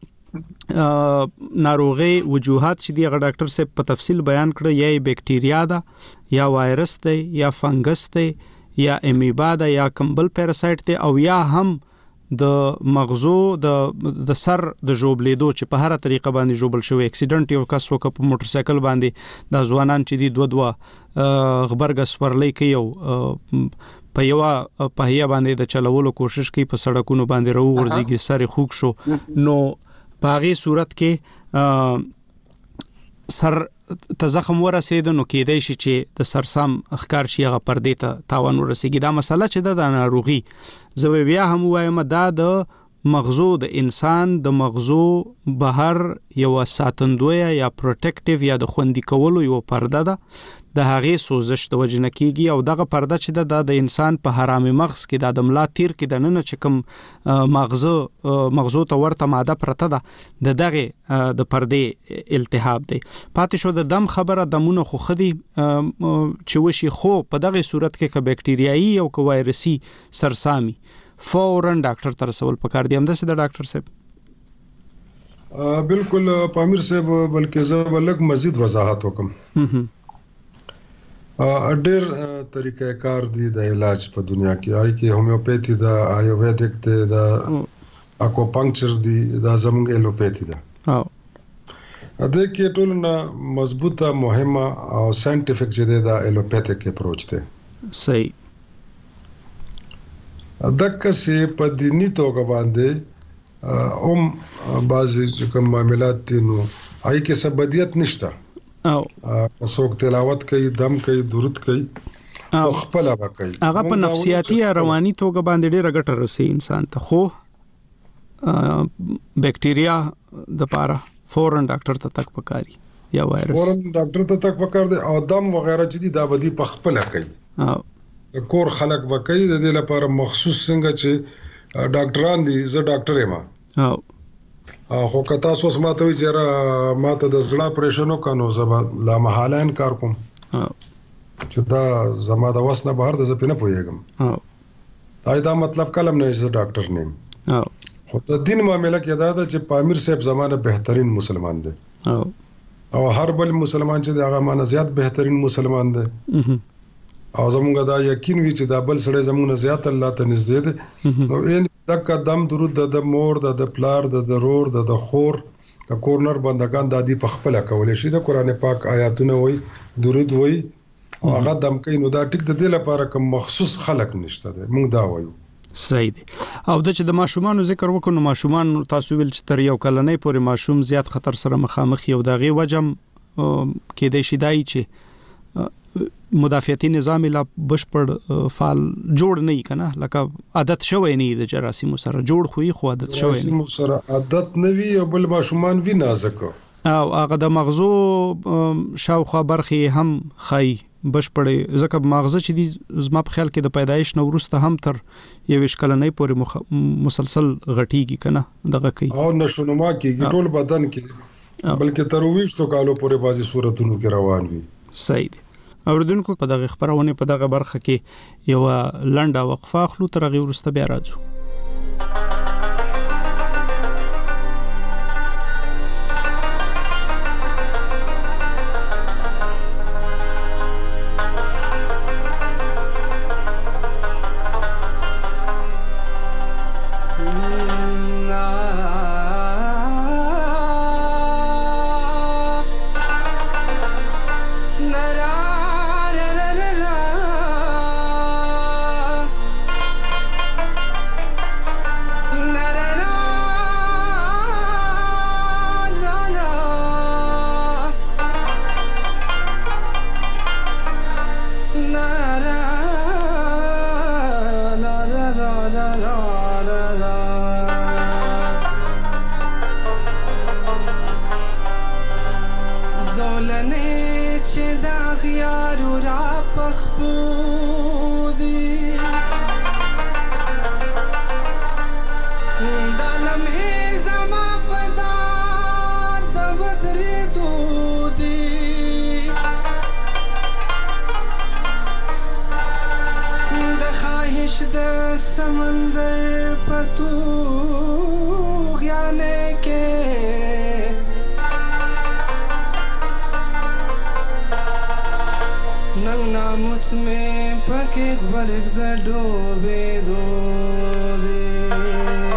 دې ناروغي وجوهات چې دی هغه ډاکټر صاحب په تفصیل بیان کړ یا بکټیریا ده یا وایرس دی یا فنګس دی یا امیبا ده یا کمبل پیراسایت دی او یا هم د مغزو د د سر د جوبلیدو چې په هر طریقه باندې جوبل شوی اکسیډنټ یو کس وک په موټر سایکل باندې د ځوانان چې دی دوه دوه غبرګ سورلې کوي او په یو په هيا باندې د چلولو کوشش کوي په سړکونو باندې راو ورځيږي سره خوک شو نو په هغه صورت کې سر ته زخم ورسید نو کېدای شي چې د سرسام اخکار شي هغه پردې ته تاوان ورسیږي دا مسله چې د ناروغي زه بیا هم وایم دا د مغزو د انسان د مغزو بهر یو ساتندوی یا پروټیکټیو یا د خوندي کولو یو پرده ده د هغه سوزش د وجنه کیږي او دغه پرده چې د د انسان په حرامي مغز کې د دملا تیر کې د نن چې کوم مغزو مغزو ته ورته ماده پرته ده د دغه د پردې التهاب دی پاتې شو د دم خبره دمونه خو خدي چې وشي خو په دغه صورت کې ک بکټریایي او ک وایرسي سرسامي فورن ډاکټر تر رسول پکار دی هم د سید ډاکټر صاحب
بالکل پامیر صاحب بلکې زه ولک مزید وضاحت وکم ډېر طریقې کار دي د علاج په دنیا کې آی کې هومیوپیتھی دا آیورویدک ته دا اکوپنکچر دي دا زموږ الوپیتھی دا او اده کې ټول نه مضبوطه مهمه او ساينټیفیک چې دا الوپیتھک اپروچ ته
صحیح
دغه سه په دینی توګه باندې اوم بعضی کوم معاملات دي نو آی کې سبدیت نشته او څوک تلاوت کوي دم کوي درود کوي او خپل هغه کوي
هغه په نفسیاتي یا رواني توګه باندې ډېر ګټه رسي انسان ته خو بکټیریا د پاره فورن ډاکټر ته تک پکاري یا وایرس
فورن ډاکټر ته تک پکار دي او دم وغیرہ چې دي دا بدی په خپل کوي او کور خلک وکړي د دې لپاره مخصوص څنګه چې ډاکټران دي زه ډاکټر یم او خو کتا سوس ماته وی چې ماته د زړه پریشنو کانو زبا لا محالین کار کوم چې دا زما د وسنه بهر د زپینه پویګم او دا مطلب کلم نه چې ډاکټر نیم او خو د دین معاملې کې دا ده چې پامیر صاحب زمانه بهترین مسلمان دی او او هر بل مسلمان چې هغه مانه زیات بهترین مسلمان دی او زمونږ دا یقین وی چې دا بل سړی زمونږ زیات الله ته نږدې دی نو ان تک قدم درود د مور د پلار د ضرور د خور د کورنر بندگان د دې په خپل کولې شي د قران پاک آیاتونه وای درود وای او هغه دم کینو دا ټیک د دې لپاره کوم مخصوص خلق نشته دی موږ دا وایو
صحیح دی او د چې د ماشومان ذکر وکړو ماشومان تاسو ویل چې تر یو کلنې پورې ماشوم زیات خطر سره مخامخ یو دغه وجم کې د شیدای چې مدافعتي نظام لا بشپړ فعال جوړ نه کنا لکه عادت شوی نه د جراثیم سره جوړ خوې خو عادت شوی
جراثیم سره عادت نه وی او بل ماشومان وی نازک
او هغه د مغزو شاوخوا برخه هم خای بشپړ ځکه مغزه چې دی زما په خیال کې د پیدایش نو ورسته هم تر یو شکلنې پورې مخ... مسلسل غټیږي کنه دغه کوي
او نشونما کېږي ټول بدن کې بلکې تر وښتو کالو پورې بازي صورتونو کې روان وي
صحیح دی اوردونکو په دغه خبرونه په دغه برخه کې یو لنډه وقفه خلو تر غي ورسته بیا راځو
समंदर पतू ज्ञाने के नंग नामुस में पके वर्ग द डोबे दो दे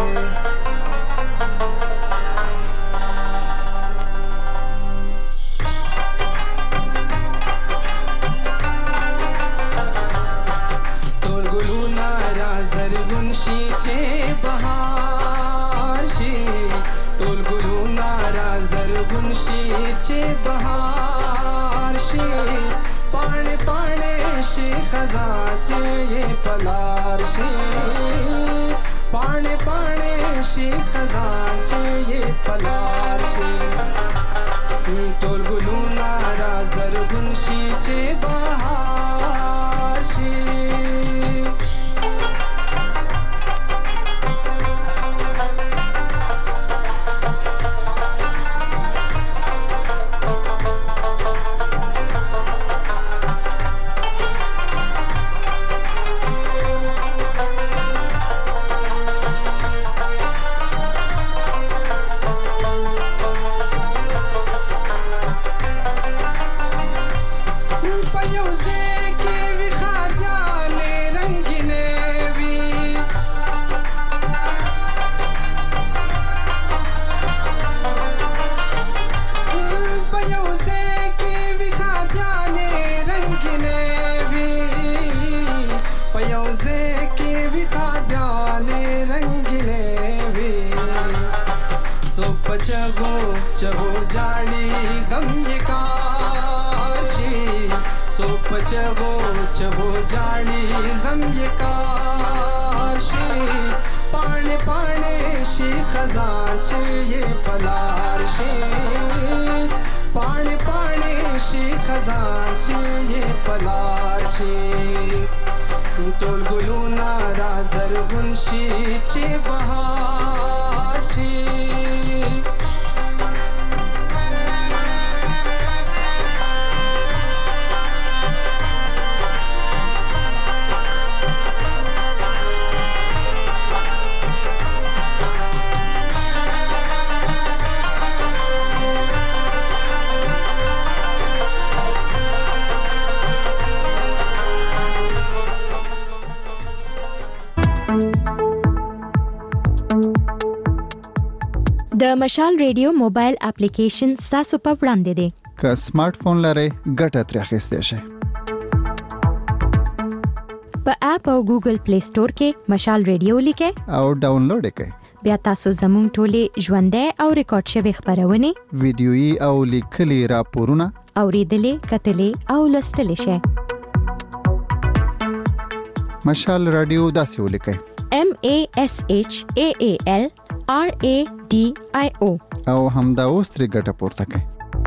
بهار شي ټول ګلونه را زرغون شي چې بهار شي پاڼې پاڼې شي خزان چې پلار شي پاڼې پاڼې شي خزان چې پلار شي ټول ګلونه را زرغون شي چې بهار شي चगो चगो जानी गम ये काशी सो पचगो चगो जानी गम ये काशी पाने पाने शी खजान चे ये पलार शी पाने पाने शी खजान चे ये पलार शी टोल गुलूना रा जरगुन शी चे बहार शी
د مشال ریډیو موبایل اپلیکیشن تاسو په وړاندې دی
که سمارټ فون لرئ ګټه ترې اخیستی شئ
په اپ او ګوګل پلی سٹور کې مشال ریډیو لیکئ
او ډاونلوډ یې کړئ
بیا تاسو زموږ ټولې ژوندۍ او ریکارډ شوي خبرونه
ویډیويي او لیکلي راپورونه
اوریدلې کتلې او لوستلې شئ
مشال رادیو داسې ولیکئ
M A S H A A L R A D I O
او همدا اوس ترې ګټه پورته کړئ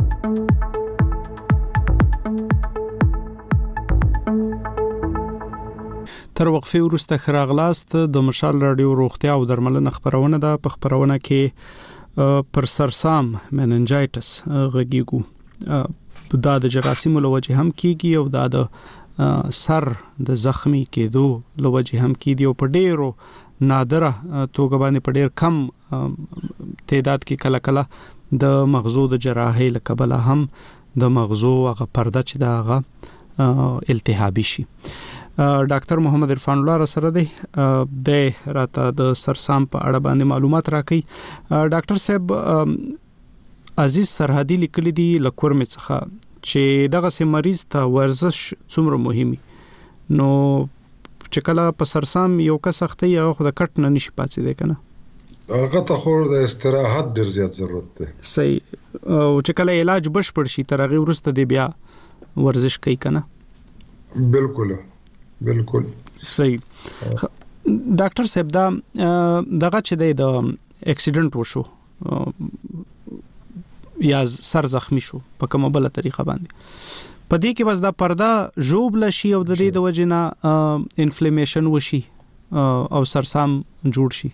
تر وقفه وروسته خراغلاست د مشال رادیو روغتیا او درملنه خبرونه ده په خبرونه کې پر سرسام مننجایټس غږیږو دا د جراثیم له وجې هم کیږي او دا د سر د زخمی کېدو له وجې هم کیږي او په ډیرو نادره توګه باندې په ډیر کم تعداد کې کله کله د مغزو د جراحۍ له کبله هم د مغزو هغه پرده چې دا هغه التهابي شي ډاکټر محمد عرفان الله سره دی د راته د سرسام په اړه باندې معلومات راکړي ډاکټر صاحب عزیز سرحدي لیکلي دي لکور می څخه چې دغه سي مریض ته ورزش څومره مهمي نو چې کله په سرسام یو کس اخته یو خو د کټ نه نشي پاتې دی کنه
هغه ته خو د استراحت ډیر زیات ضرورت دی
صحیح او چې کله علاج بشپړ شي تر هغه ورسته دی بیا ورزش کوي کنه
بالکل بالکل
صحیح ډاکټر صاحب دا دغه چې د اکسیډنټ وشو یا سر زخمی شو په کومه بل طریقه باندې په دې کې بس دا پرده جوړ لشي او د دې د وجنه انفلیمیشن وشي او سرسام جوړ شي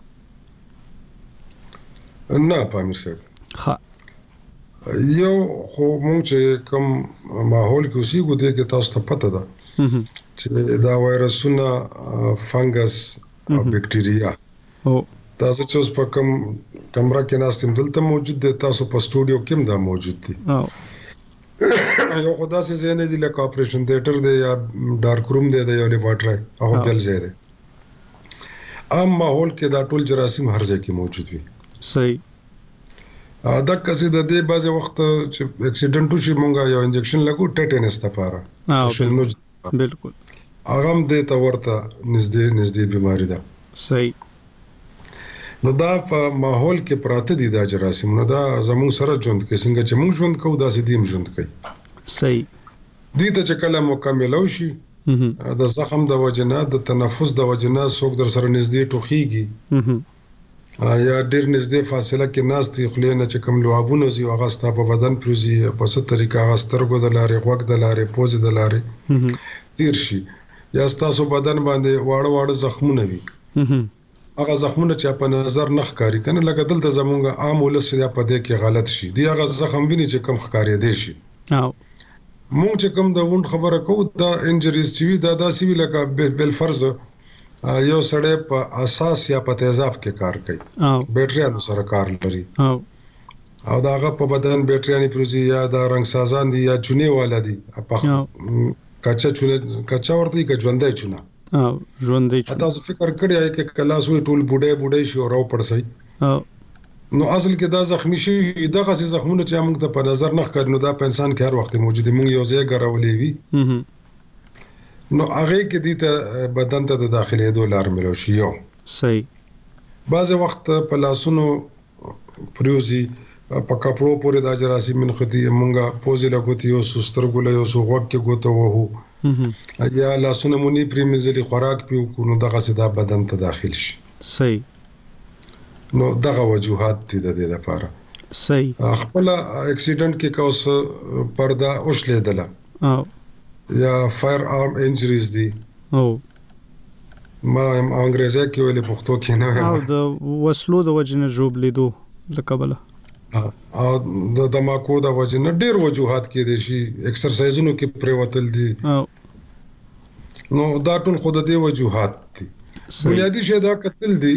نه پامیر صاحب
ها
یو خو مونږ چې کوم ماحول کې اوسېږو دې کې تاسو ته پته ده چې دا وایرسونه فنګس او بکټیریا او تاسو چې اوس په کوم کمره کې ناستم دلته موجود دي تاسو په سټوډیو کې هم دا موجود دي او یو خدا سي زنه دي لکه اپریشن تھیټر دی یا ډارک روم دی یا لیبارټری هغه بل ځای دی عام ماحول کې دا ټول جراثیم هر ځای کې موجود وي
صحیح
دا کسي د دې بعض وخت چې اکسیډنټ وشي مونږه یو انجکشن لګو ټیټنس لپاره
بالکل
هغه هم د ته ورته نږدې نږدې بیماری ده
صحیح
نو دا په ماحول کې پراته دي دا جراثیم، نو دا زموږ سره ژوند کوي، څنګه چې موږ ژوند کوو داسې دیم ژوند کوي.
صحیح.
دې ته چې کله مکمل شي د زخم د وجنه د تنفس د وجنه څوک در سره نږدې ټوخیږي یا ډېر نږدې فاصله کې ناستي خلې نه چې کوم لوابونه زی هغه ستا په بدن پروزي په څه طریقه هغه سترګو د لارې غوږ د لارې پوز د لارې تیر شي یا ستاسو بدن باندې واړه واړه زخمونه وي هغه زخمونه چې په نظر نه ښکاری کنه لکه دلته زمونږ عام ولس یا په دې کې غلط شي دی هغه زخم ویني چې کم ښکاری دی شي.
او
مونږ چې کوم د وند خبره کوو دا انجریز چې دا داسې وی لکه بل فرض یو سړی په اساس یا په تیزاب کې کار کوي
او
بیټریانو سره کار لري
او
او دا هغه په بدن بیټریاني پروزي یا دا رنگ سازان دي یا چونی والا دي په کچا چونه کچا ورته کې ژوندۍ چونه
او ژوندۍ چونه
تاسو فکر کړی ہے چې کلاس وی ټول بوډه بوډه شي او راو پړسي
او
نو اصل کې دا زخمی شي دغه سي زخمونه چې موږ ته په نظر نه ښکاري نو دا په انسان کې هر وخت موجود دي، موږ یو ځای ګرولې وي نو هغه کې دي ته بدن ته د داخلي دوه لار ملو شي. یو
صحیح
بعض وخت په لاسونو پروزي په کپړو پورې د جراثیم من خطي مونږه پوزي لګوتي یو سستر ګول یو سو غوږ کې ګوته وو یا لاسونه مونږ پریمزلي خوراک پیو کو نو دغه سي دا بدن ته داخل شي.
صحیح.
نو دغه وجوهات دي د دې لپاره.
صحیح.
خپل اکسیډنټ کې کوس پردا اوښلیدله
او
یا فایر آرم انجریز دي
او
ما هم انګریزي کې ویلې پښتو کې نه
او د وسلو د وجنه جوب لیدو لکبله
او د دماکو د وجنه ډېر وجوهات کې دي شي ایکسرسایزونو کې پریوتل دي
او
نو دا ټول خود دې وجوهات دي. بنیادی شی دا قتل دي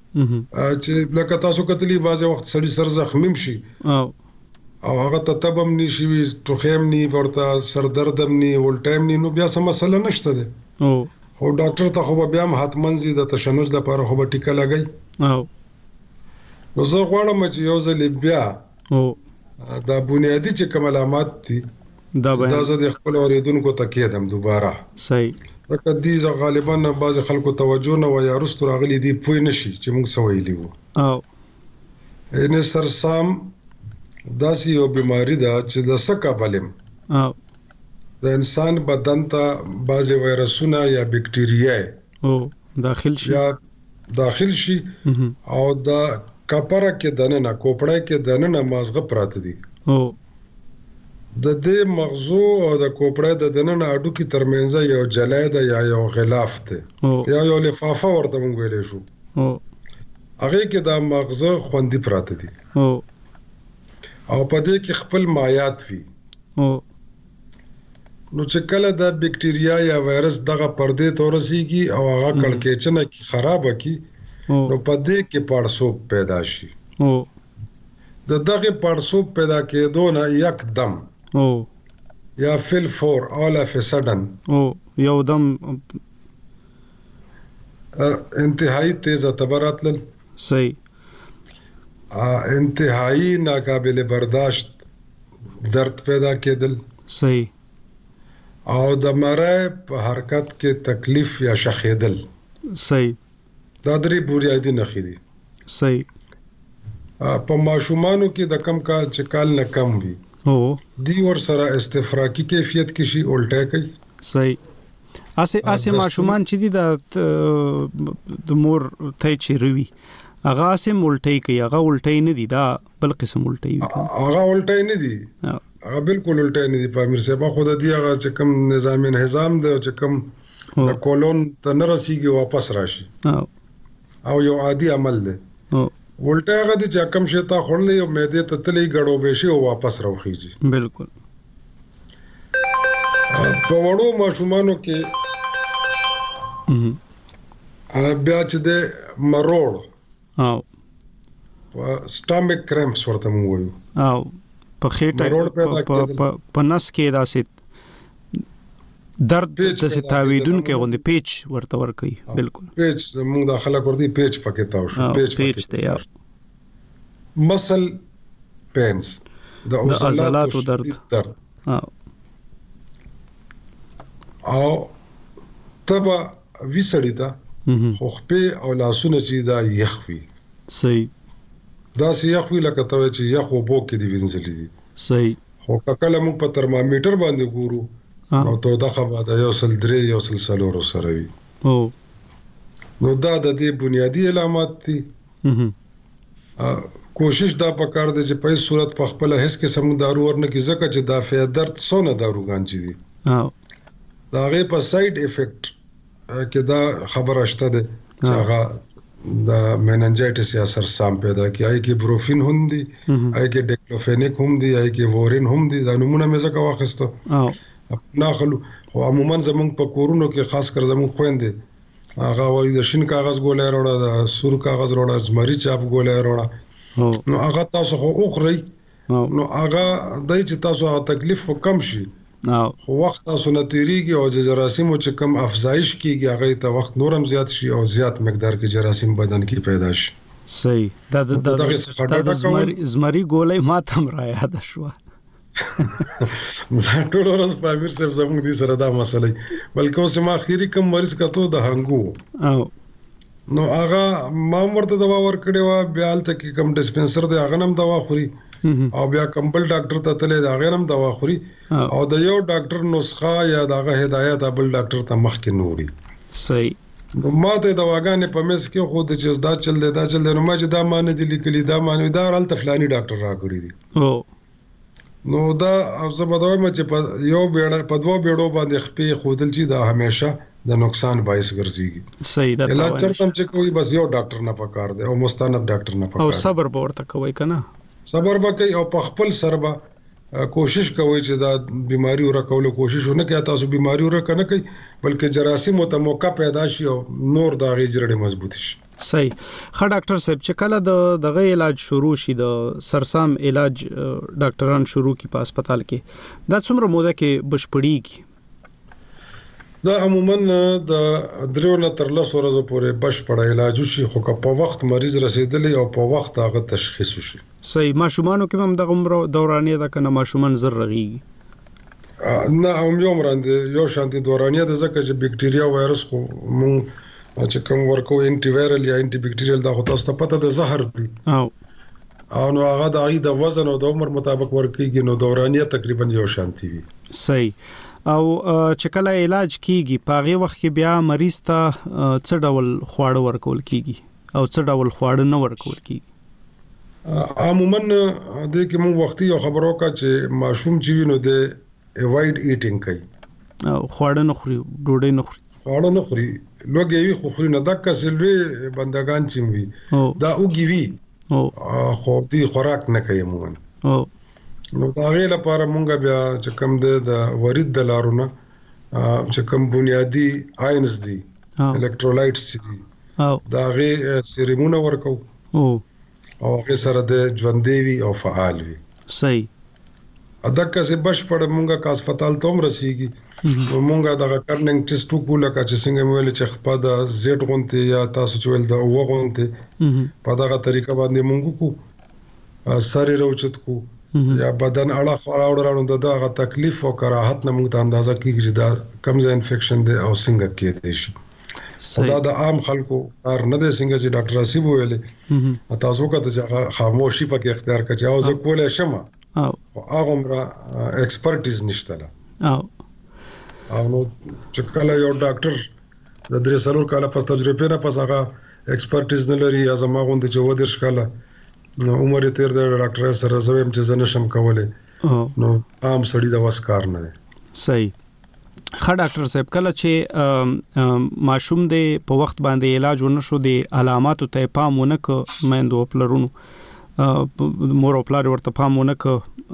چې لکه تاسو کتلی بعض وخت سړی سر زخمیم شي
او
او هغه ته تبم نشي وي ټوخیم ني ورته سر دردم ني ولټایم ني نو بیا سم مسله نشته ده
او
او ډاکټر ته خو بیا هم حتمن زی د تشنج لپاره خو به ټیکا لګي
او
نو زه غواړم چې یو ځل بیا
او
دا بنیادی چې کوم علامات دي
دا به
دا زه د خپل اوریدونکو ته کېدم دوباره.
صحیح.
لکه دې غالبا بعض خلکو توجه نه وي ارستو راغلي دي پوي نشي چې موږ سویلی وو
او
ان سرسام داسې یو بیماری ده چې د سکه بلم
او
د انسان بدن ته بعض وایرسونه یا بکټیریا
او داخل شي
یا داخل شي او دا کپره کې دننه کوپړای کې دننه مازغه پراته دي
او
د دې مغزو او د کوپړای د دننه اډو کې ترمنځ یو جلای ده یا یو غلاف ده یا یو لفافه ورته مونږ ویلې شو
او
هغه کې دا مغزه خوندې پراته دي
او
او په دې کې خپل مایات وي
او
نو چې کله د بکټیریا یا وایرس دغه پردې تورسيږي او هغه کړکېچنه کی خراب کی نو په دې کې پړسوب پیدا شي
او
د دغه پړسوب پیدا کېدو نه یکدم
او
یا فل فور all of a sudden
او یو دم
انتهایی تیز تبرات لل.
صحیح.
انتهایی ناقابل برداشت درد پیدا کېدل.
صحیح.
او د مړی په حرکت کې تکلیف یا شخېدل.
صحیح.
دا درې بنیادي نښې دي.
صحیح.
په ماشومانو کې د کم کال چې کال نه کم وي
او
دی ور سره استفراقی کیفیت کې شي الټه کوي.
صحیح. اسه اسه ماشومان چې دي د د مور ته چیروي هغه اسه الټه کوي هغه الټه نه دي دا بل قسم الټه وي
هغه الټه نه دي هغه بالکل الټه نه دي په امیر صاحب خو د دې هغه چې کوم نظام انهضام دی چې کوم د کولون ته نه رسیږي واپس راشي او یو عادي عمل دی. ولټه هغه دي چې کم شي تا خورلې او معده ته تلې غړو به شي او واپس راوخیږي.
بالکل.
په وړو ماشومانو کې بیا چې د مروړ
او
په سټامک کرامپس ورته مو وایو
او په خېټه په نس کې داسې درد د ستاویدون کې غوندي پیچ ورته ور کوي. بالکل
پیچ موږ داخله کړ دي پیچ پکې تاو شو
پیچ پیچ ته یار
مسل پینز د عضلاتو درد درد او تبا وسړی تا خو خپې او لاسونه چې دا یخوي
صحیح
دا سیاخ وی لکه ته چې یخ وبو کې دی وینځلې دي
صحیح
خو کله موږ په ترمامیټر باندې ګورو نو ته دا خبره یو سل درې یو سل څلور سره وي
او
نو دا د دې بنیادی علامات دي کوشش دا پکار دی چې په صورت په خپل هیڅ قسم دارو ورنه کې ځکه چې دافع درد سونه داروګان چي دي
او
دا غي په ساید افیکټ کې دا خبره شته ده چې هغه دا میننجایټس یا سرسام پیدا کی آی کې بروفین هم دي آی کې ډیکلوفینیک هم دي آی کې وورین هم دي دا نمونه مې ځکه واخسته
او
ناخلو خو عموما زمونږ په کورونو کې خاص کر زمونږ خويندې هغه وایي د شین کاغذ ګولې وروړه د سور کاغذ وروړه زمری چاپ ګولې وروړه نو هغه تاسو خو اوخري نو هغه دای چې تاسو هغه تکلیف کم شي خو وخت تاسو نه تیریږي او جراثیمو چې کم افزایش کیږي هغه ته وخت نورم زیات شي او زیات مقدار کې جراثیم بدن کې پیدا شي
صحیح دا د زمری زمری ګولې ماتم را یاد شو
دا ټول ورځ په امیر صاحب زموږ دي سره دا مسله بلکې اوس ما اخیری کم مریض کته د هنګو
او
نو هغه ما ورته دوا ورکړې و بیا تل کې کم ډسپنسر دی هغه نم دوا خوري او بیا کمبل ډاکټر ته تللی دا هغه نم دوا خوري او د یو ډاکټر نسخه یا دغه هدایت بل ډاکټر ته مخکې نوري
صحیح
نو ما ته دواګانې په مس کې خو د چې دا چل دی دا چل دی نو ما چې دا مان دي لیکلي دا مان دا رال تفلانی ډاکټر راکړي دي
او
نو دا زبردوی چې په یو بیړه په دوه بیړو باندې خپې خودل چې دا همیشه د نقصان باعث ګرځيږي
صحیح ده
علاج چرته چې کوئی بس یو ډاکټر نه پکار دی او مستند ډاکټر نه پکار
او صبر به ورته کوي کنه
صبر وکي او په خپل سربه کوشش کوي چې دا بیماری ورکول کوشش ونه کوي تاسو بیماری ورکنه کوي بلکې جراثیم ته موقع پیدا شي او نور دا غي جوړه مضبوط شي
صحیح خا ډاکټر صاحب چې کله د دغه علاج شروع شي د سرسام علاج ډاکټران شروع کی په هسپتال کې دا څومره موده کې بشپړیږي
دا عموما د درو نه تر لس ورځې پورې بشپړ علاج شي خو که په وخت مریض رسیدلی او په وخت هغه تشخیص شي
صحیح ماشومانو کې هم د عمر دورانیه ده کنه ماشومان زر رغيږي
نه هم یو مراندې یو شانتي دورانیه ده ځکه چې بکټیریا وایرس خو مون چې کوم ورکو انټي وایرل یا انټي بکټیریل دا خو تاسو ته پته ده زهر دي
او
او نو هغه د اې د وزن او د عمر مطابق ورکیږي نو دورانیه تقریبا یو شانتي وي
صحیح او چې کله علاج کیږي په هغه وخت کې بیا مریض ته څه ډول خواړه ورکول کیږي او څه ډول خواړه نه ورکول کیږي
عموما د کوم وختي یو خبرو کا چې ماشوم چې وینو د اوایډ ایټینګ کوي
او خواړه نه خوري ډوډۍ نه خوري
خواړه نه خوري لوګي وی خو خوري نه دک سلوي بندگان چې وي دا اوګي وی
او
خو دې خوراک نه کوي عموما
او
نو دا غي لپاره مونږ بیا چې کوم د ورید د لارونه چې کوم بنیادی آینز دي الکترولایټس دي
او
دا غي سیریمونه ورکو
او
او هغه سره د ژوندې وي او فعال وي
صحیح
ادکه سه بشپړ مونږه کا هسپتال ته رسیږي مونږه د کرننګ ټیسټ وکړو لکه چې څنګه ویل چې خپل د زیټ غونته یا تاسو چې ول د وغونته په دغه طریقه باندې مونږ کو ساري روچت کو یا بدن اړه خراوړانو دغه تکلیف او کراهت نه موږ ته اندازه کیږي چې دا کمزې انفیکشن دی او څنګه کېدای شي خدا د عام خلکو کار نه دی څنګه چې ډاکټر اسیب ویلې تاسو کته چې خاموشي پکې اختیار کړئ او زه کولای شم
او
هغه مرا ایکسپرټیز نشته
او
او نو چې کله یو ډاکټر د درې سالو کاله په تجربه نه پس هغه ایکسپرټیز نه لري یا زما غوند چې و درش کاله نو عمر تیر د ډاکټر سره زویم چې زنه شم کوله نو عام سړی د واس کار نه
صحیح خا ډاکټر صاحب کله چې ماشوم د په وخت باندې علاج ونشو د علاماتو ته پام ونک مېندو پلرونو مور او پلار ورته پام ونک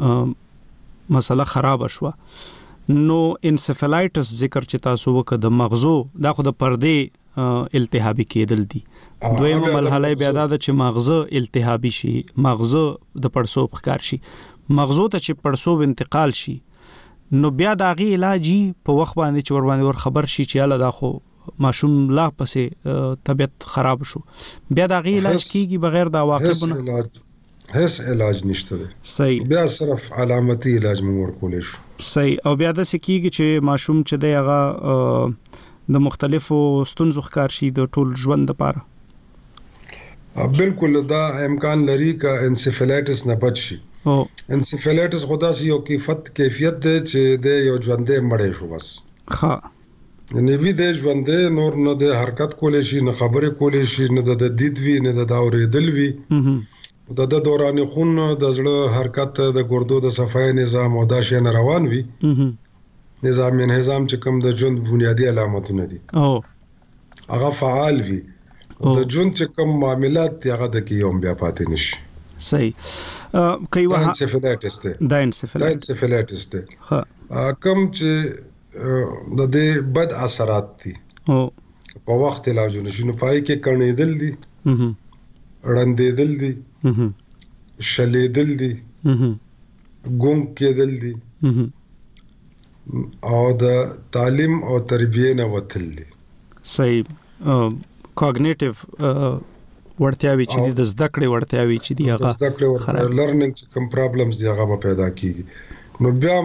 مسله خراب شوه نو انسفالایټس ذکر چې تاسو وکړه د مغزو دا خو د پردې التهابي کېدل دي دویمه مرحله بیا دا چې مغزه التهابي شي مغزه د پړسوب ښکار شي مغزو ته چې پړسوب انتقال شي نو بیا د غي علاجي په وخت باندې چې ور باندې ور خبر شي چې الله دا خو ماشوم لا پسې طبيعت خراب شو بیا د غي علاج کیږي بغیر د عواقبونو
هیڅ علاج نشته
صحیح
بیا صرف علامتي علاج موږ ورکولې شو
صحیح او بیا د سکیږي چې ماشوم چې دی هغه د مختلفو ستونزو ښکار شي د ټول ژوند لپاره
بالکل دا امکان لري ک انسیفلایټس نه بچ شي.
او
انسیفلایټس خدا سي یو کیفیت کیفیت ده چې د یو ژوندې مړې شو بس.
ها
نه وی د ژوندې نور نه د حرکت کولې شي، نه خبرې کولې شي، نه د دید وی، نه د اورېدل وی. د د دوران خون د زړه حرکت، د ګردو د صفای نظام او دا شی نه روان وي. نظام انهضام چې کوم د ژوند بنیادی علامتونه دي
او
هغه فعال وي. د ژوند چې کوم معاملات دي هغه د کیوم بیا پاتې نشي.
صحیح. کوي وه
انسیفلایټس ده
دا انسیفلایټس
ده. ها کوم چې د دې بد اثرات دي
او
په وخت علاج نشي نو پای کې کڼېدل دي، رندېدل دي، شلېدل دي، ګونګ کېدل دي او د تعلیم او تربیه نه وتل دي.
صحیح. کوګنیټیو ورتیاوي چې د زده کړې ورتیاوي چې دی هغه
زده کړې لرنینګ کوم پرابلمز دی هغه پیدا کیږي. نو بیا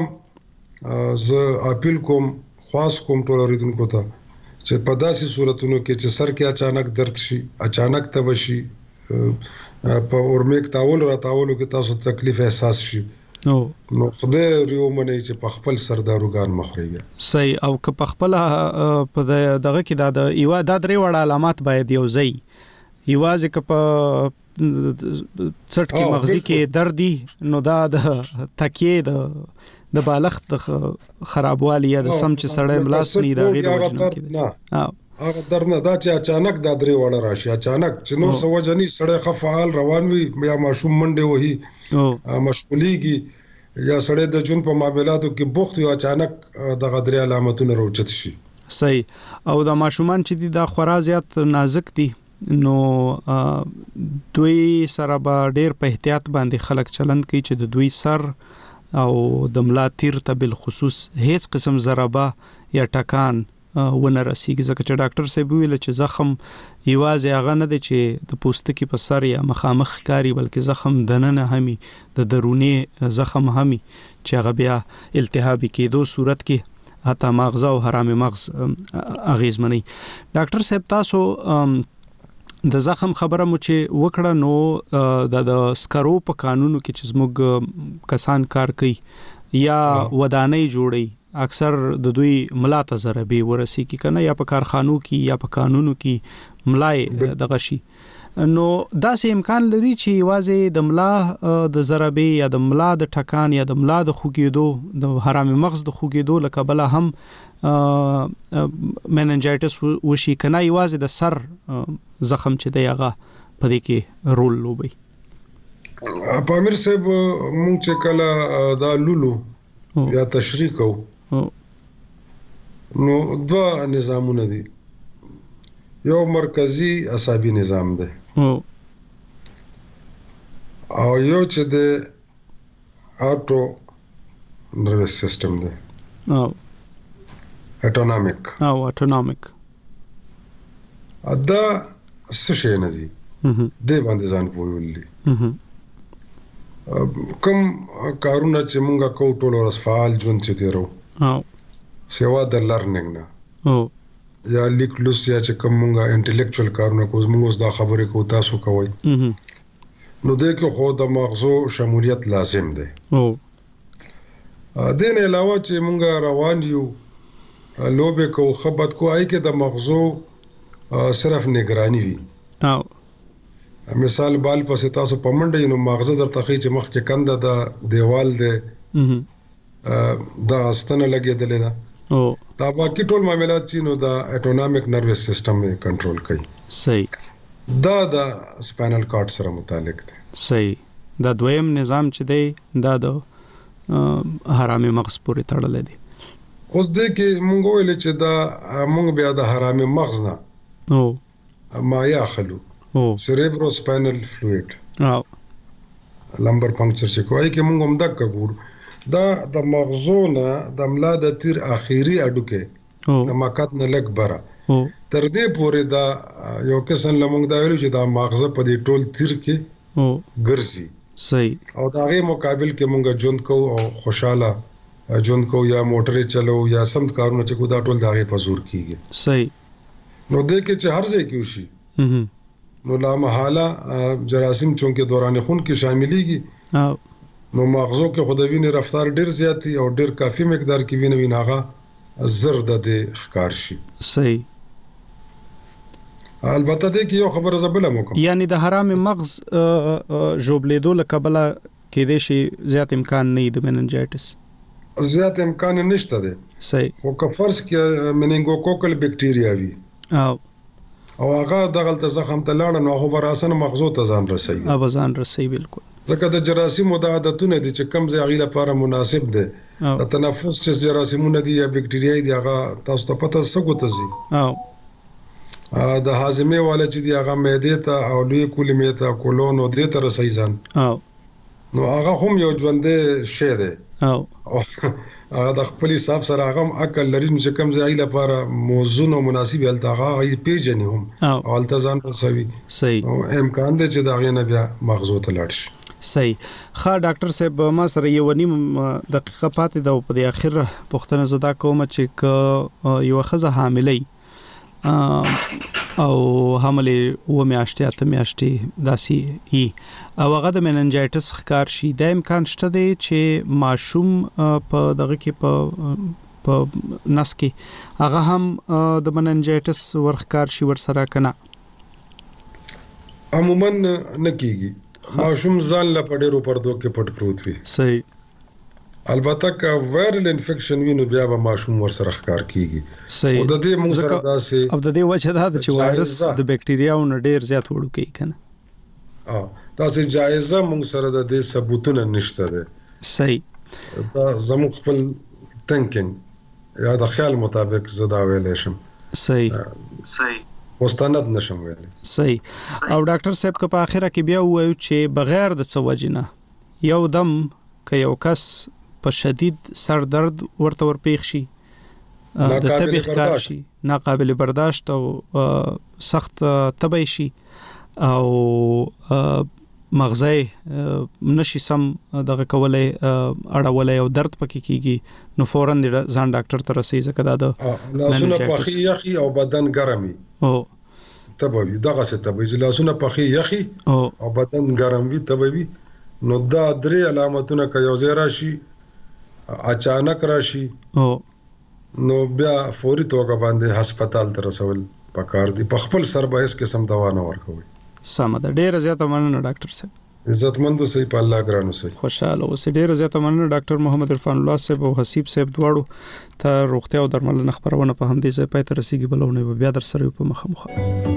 زه اپیل کوم خاص کوم ټول اوریدونکو ته چې په داسې صورتونو کې چې سر کې اچانک درد شي، اچانک تب شي، په اورمیک تاول را تاولو کې تاسو تکلیف احساس شي
نو
نو خدای ریو منی چې په خپل سرداروګان مخري.
صحیح. او که په خپل په دغه کې د ایوا د درې وړ علامات باید یو ځای ایوازه که په څټ کې مغزي کې دردي نو دا د تکیه د د بالغ خرابوالي یا د سم چې سړی ملاس نه دا غیر
نه هغه درد نه دا چې اچانک دا درې وړه راشي، اچانک چې نو سوجنی سړی خفعال روان وي یا ماشوم منډه وهي مشغوليږي یا سړی د جون په معاملاتو کې بوخت وي اچانک د غدري علامتونه راوچت شي.
صحیح. او د ماشومان چې د خورا زیات نازک دي نو دوی سره به ډېر په احتیاط باندې خلک چلند کوي چې د دوی سر او د ملا تیر ته بل خصوص هیڅ قسم ضربه یا ټکان ونه رسیږي، ځکه چې ډاکټر صاحب ویل چې زخم یوازې هغه نه دی چې د پوستکي په سر یا مخامخ کاری بلکې زخم دننه همي د دروني زخم همي چې هغه بیا التهابي کېدو صورت کې حتی مغز او حرام مغز اغیزمنی. ډاکټر صاحب تاسو د زخم خبره مو چې وکړه نو د سکرو په قانونو کې چې زموږ کسان کار کوي یا ودانۍ جوړي اکثر د دوی ملا ته ضربې ورسیږي کنه یا په کارخانو کې یا په قانونو کې ملای دغه شي. نو داسې امکان لري چې واځي د ملا د ضربې یا د ملا د ټکان یا د ملا د خوګېدو د حرام مغز د خوګېدو لکه بل هم میننجایټس وشي کنه یوازې د سر زخم چې دی هغه په دې کې رول لوبي.
په امیر صاحب مونږ چې کله دا لولو یا تشریح کوو نو دوه نظامونه دي، یو مرکزی عصبي نظام دی او یو چې د اټو نروس سیستم دی
او
اټونامیک
او اټونامیک
ادا څه شي نه دي د باندې ځان پوهیږي. کوم کارونه چې مونږه کوو ټول ورځ فعال ژوند چې تیرو
او
سیوا د لرنینګ نه
او
یا لیک لوس یا چې کوم مونږه انټلیکچوال کارونه کوو مونږ دا خبرې کوو تاسو کوئ نو دې کې خو د مغزو شمولیت لازم دی.
او
دین علاوه چې مونږه روان یو لوبه کو خبرت کو آی کې د مغزو صرف نگرانی وي.
او
مثال بال پسې تاسو پمنډ نو مغز درته خي چې مخ کې کنده د دیوال ده دا استنه لګیدل ده
او
دا باقي ټول معاملات چې نو د اټونامیک نروس سیستم یې کنټرول کوي.
صحیح.
دا د سپاینل کارډ سره متعلق دی.
صحیح. دا دویم نظام چې دی دا د حرام مغز پورې تړل دی.
اوس دې کې مونږ ویل چې دا مونږ بیا د حرام مغز نه
او
ما یاخلو
او
سیریبرو سپاینل فلوئډ
او
لمبر پنکچر چې کوي کې مونږ هم دک ګور دا د مغزونه د ملا د تیر اخیری اډوکه د ماکات نه لګ برا تر دې پورې دا یو کسان لمونږ دا ویلو چې دا مغز په دې ټول تیر کې
او
ګرځي.
صحیح.
او دا غي مقابل کې مونږ ژوند کو او خوشاله ژوند کو یا موټر چلو یا سم کارونه چې کو دا ټول دا غي په زور کیږي.
صحیح.
نو دې کې چې هر ځای کې وشي نو لا محاله جراثیم چونکه دوران خون کې شاملېږي نو مغزو کې خو د وینې رفتار ډیر زیات او ډیر کافي مقدار کې وینې ویناغه زر د ښکار شي.
صحیح.
البته د کې یو خبره زبله مو کوم،
یعنی د حرام مغز جوړېدو لکبله کې د شي زیات امکان نه دی د مننجایټس،
زیات امکان نشته دی.
صحیح.
خو که فرض کې مننګوکوکل بکټیریا وي
او
او هغه دغلت زخم ته لاړ نو هغه براسن مغزو ته ځان رسي
او ځان رسي بالکل.
ځکه د جراثیمو د عادتونه دي چې کم ځای غي لپاره مناسب دي. د تنفس چې جراثیمونه دي یا بکټیریاي دي هغه تاسو ته پته سګو ته زی
او
د هاضمه والا چې دی هغه معده ته او لوی کولمې ته کولون او دې ته رسي ځان
او
نو هغه هم یو ژوندې شی دی
او
هغه د خپل حساب سره هغه عقل لري چې کم ځای لپاره موزون او مناسب هلته هغه پیژنې هم او هلته ځان رسوي.
صحیح.
او امکان دی چې دا غي نه بیا مغزو ته لاړ شي.
صحیح. ښه ډاکټر صاحب ما سره یو نیم دقیقه پاتې ده په دې اخر پوښتنه زدا کوم چې یو خزه حاملې او حملې و میاشتې اته میاشتې داسي ای او هغه د مننجایټس ښکار شي، د امکان شته دی چې ماشوم په دغه کې په په نس کې هغه هم د مننجایټس ورښکار شي ورسره کنه؟
عموما نه کیږي، ماشوم ځان لا پډېرو پردو کې پټ پروت وي.
صحیح.
البته که وایرل انفیکشن وینو بیا به ماشوم ورسره ښکار کیږي.
صحیح.
او د دې موږ سره داسې
او د دې وجه دا چې وایرس د بکټیریاو نه ډیر زیات وړو کوي کنه.
اه تاسې جایزه موږ سره د دې ثبوتونه نشته ده.
صحیح.
دا زموږ خپل تھنکینګ یا د خیال مطابق زدا ویلې شم.
صحیح.
صحیح. مستند نشم ویلې.
صحیح. او ډاکټر صاحب که په اخره کې بیا وایو چې بغیر د سوجنه یو دم که یو کس په شدید سر درد ورته ورپېښ شي، د تبې ښکار شي، ناقابل برداشت او سخت تبی شي او مغزی نشي سم دغه کولای اړولای او درد پکې کیږي نو فورا ځان ډاکټر ته رسي ځکه دا د
لاسونه پخې یخي او بدن ګرمي
او
تبوي دغه څه تبوي چې لاسونه پخې یخي او بدن ګرم وي تبوي نو دا درې علامتونه که یو ځای راشي اچانک راشي
او
نو بیا فوري توګه باندې هسپتال ته رسول پکار دي. په خپل سر به هیڅ قسم دوا نه ورکوي.
سم ده. ډیره زیاته مننه ډاکټر صاحب.
عزتمند اوسئ، په الله ګران اوسئ.
خوشاله اوسئ. ډیره زیاته مننه ډاکټر محمد عرفان الله صاحب او حسیب صاحب دواړو ته روغتیا او درملنه خبرونه په همدې ځای پای ته رسیږي. بلونه بیا در سره په مخه مخه.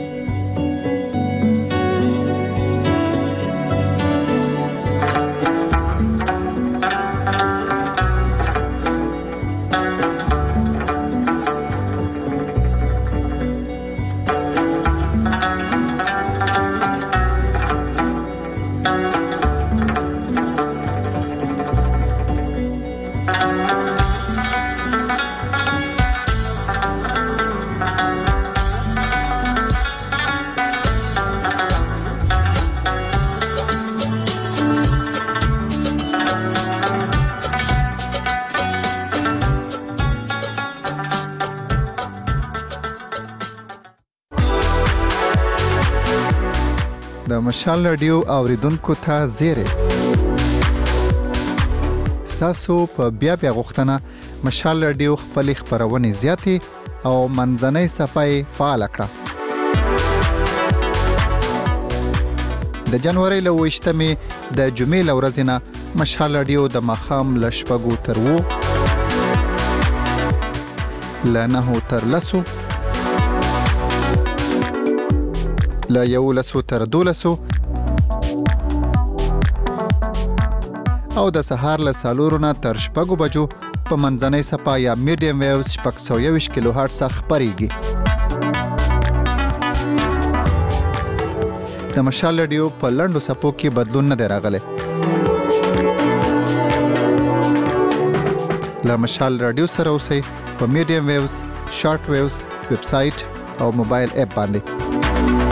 د مشال رادیو اوریدونکو ته زیره ستاسو په بیا بیا غوښتنه مشال رادیو خپل خبرونه زیاتې او منځنۍ صفای فعال کړه. د جنوري له وشتمې د جمعې لورځنه مشال رادیو د مخام لشپګو تر وو لنه تر لسو لا یو لسو تر دولسو او د سهار له سالورونه تر شپږو بجو په منځنۍ صفا یا میډیم ویوز شپږ سوه یوویشت کیلو هرټز خپرېږي. د مشال رادیو په لنډو صفو کې بدلون نه دی راغلی. له مشال رادیو سره اوسئ په میډیم ویوز، شارټ ویوز، ویب سایټ او موبایل اپ باندې.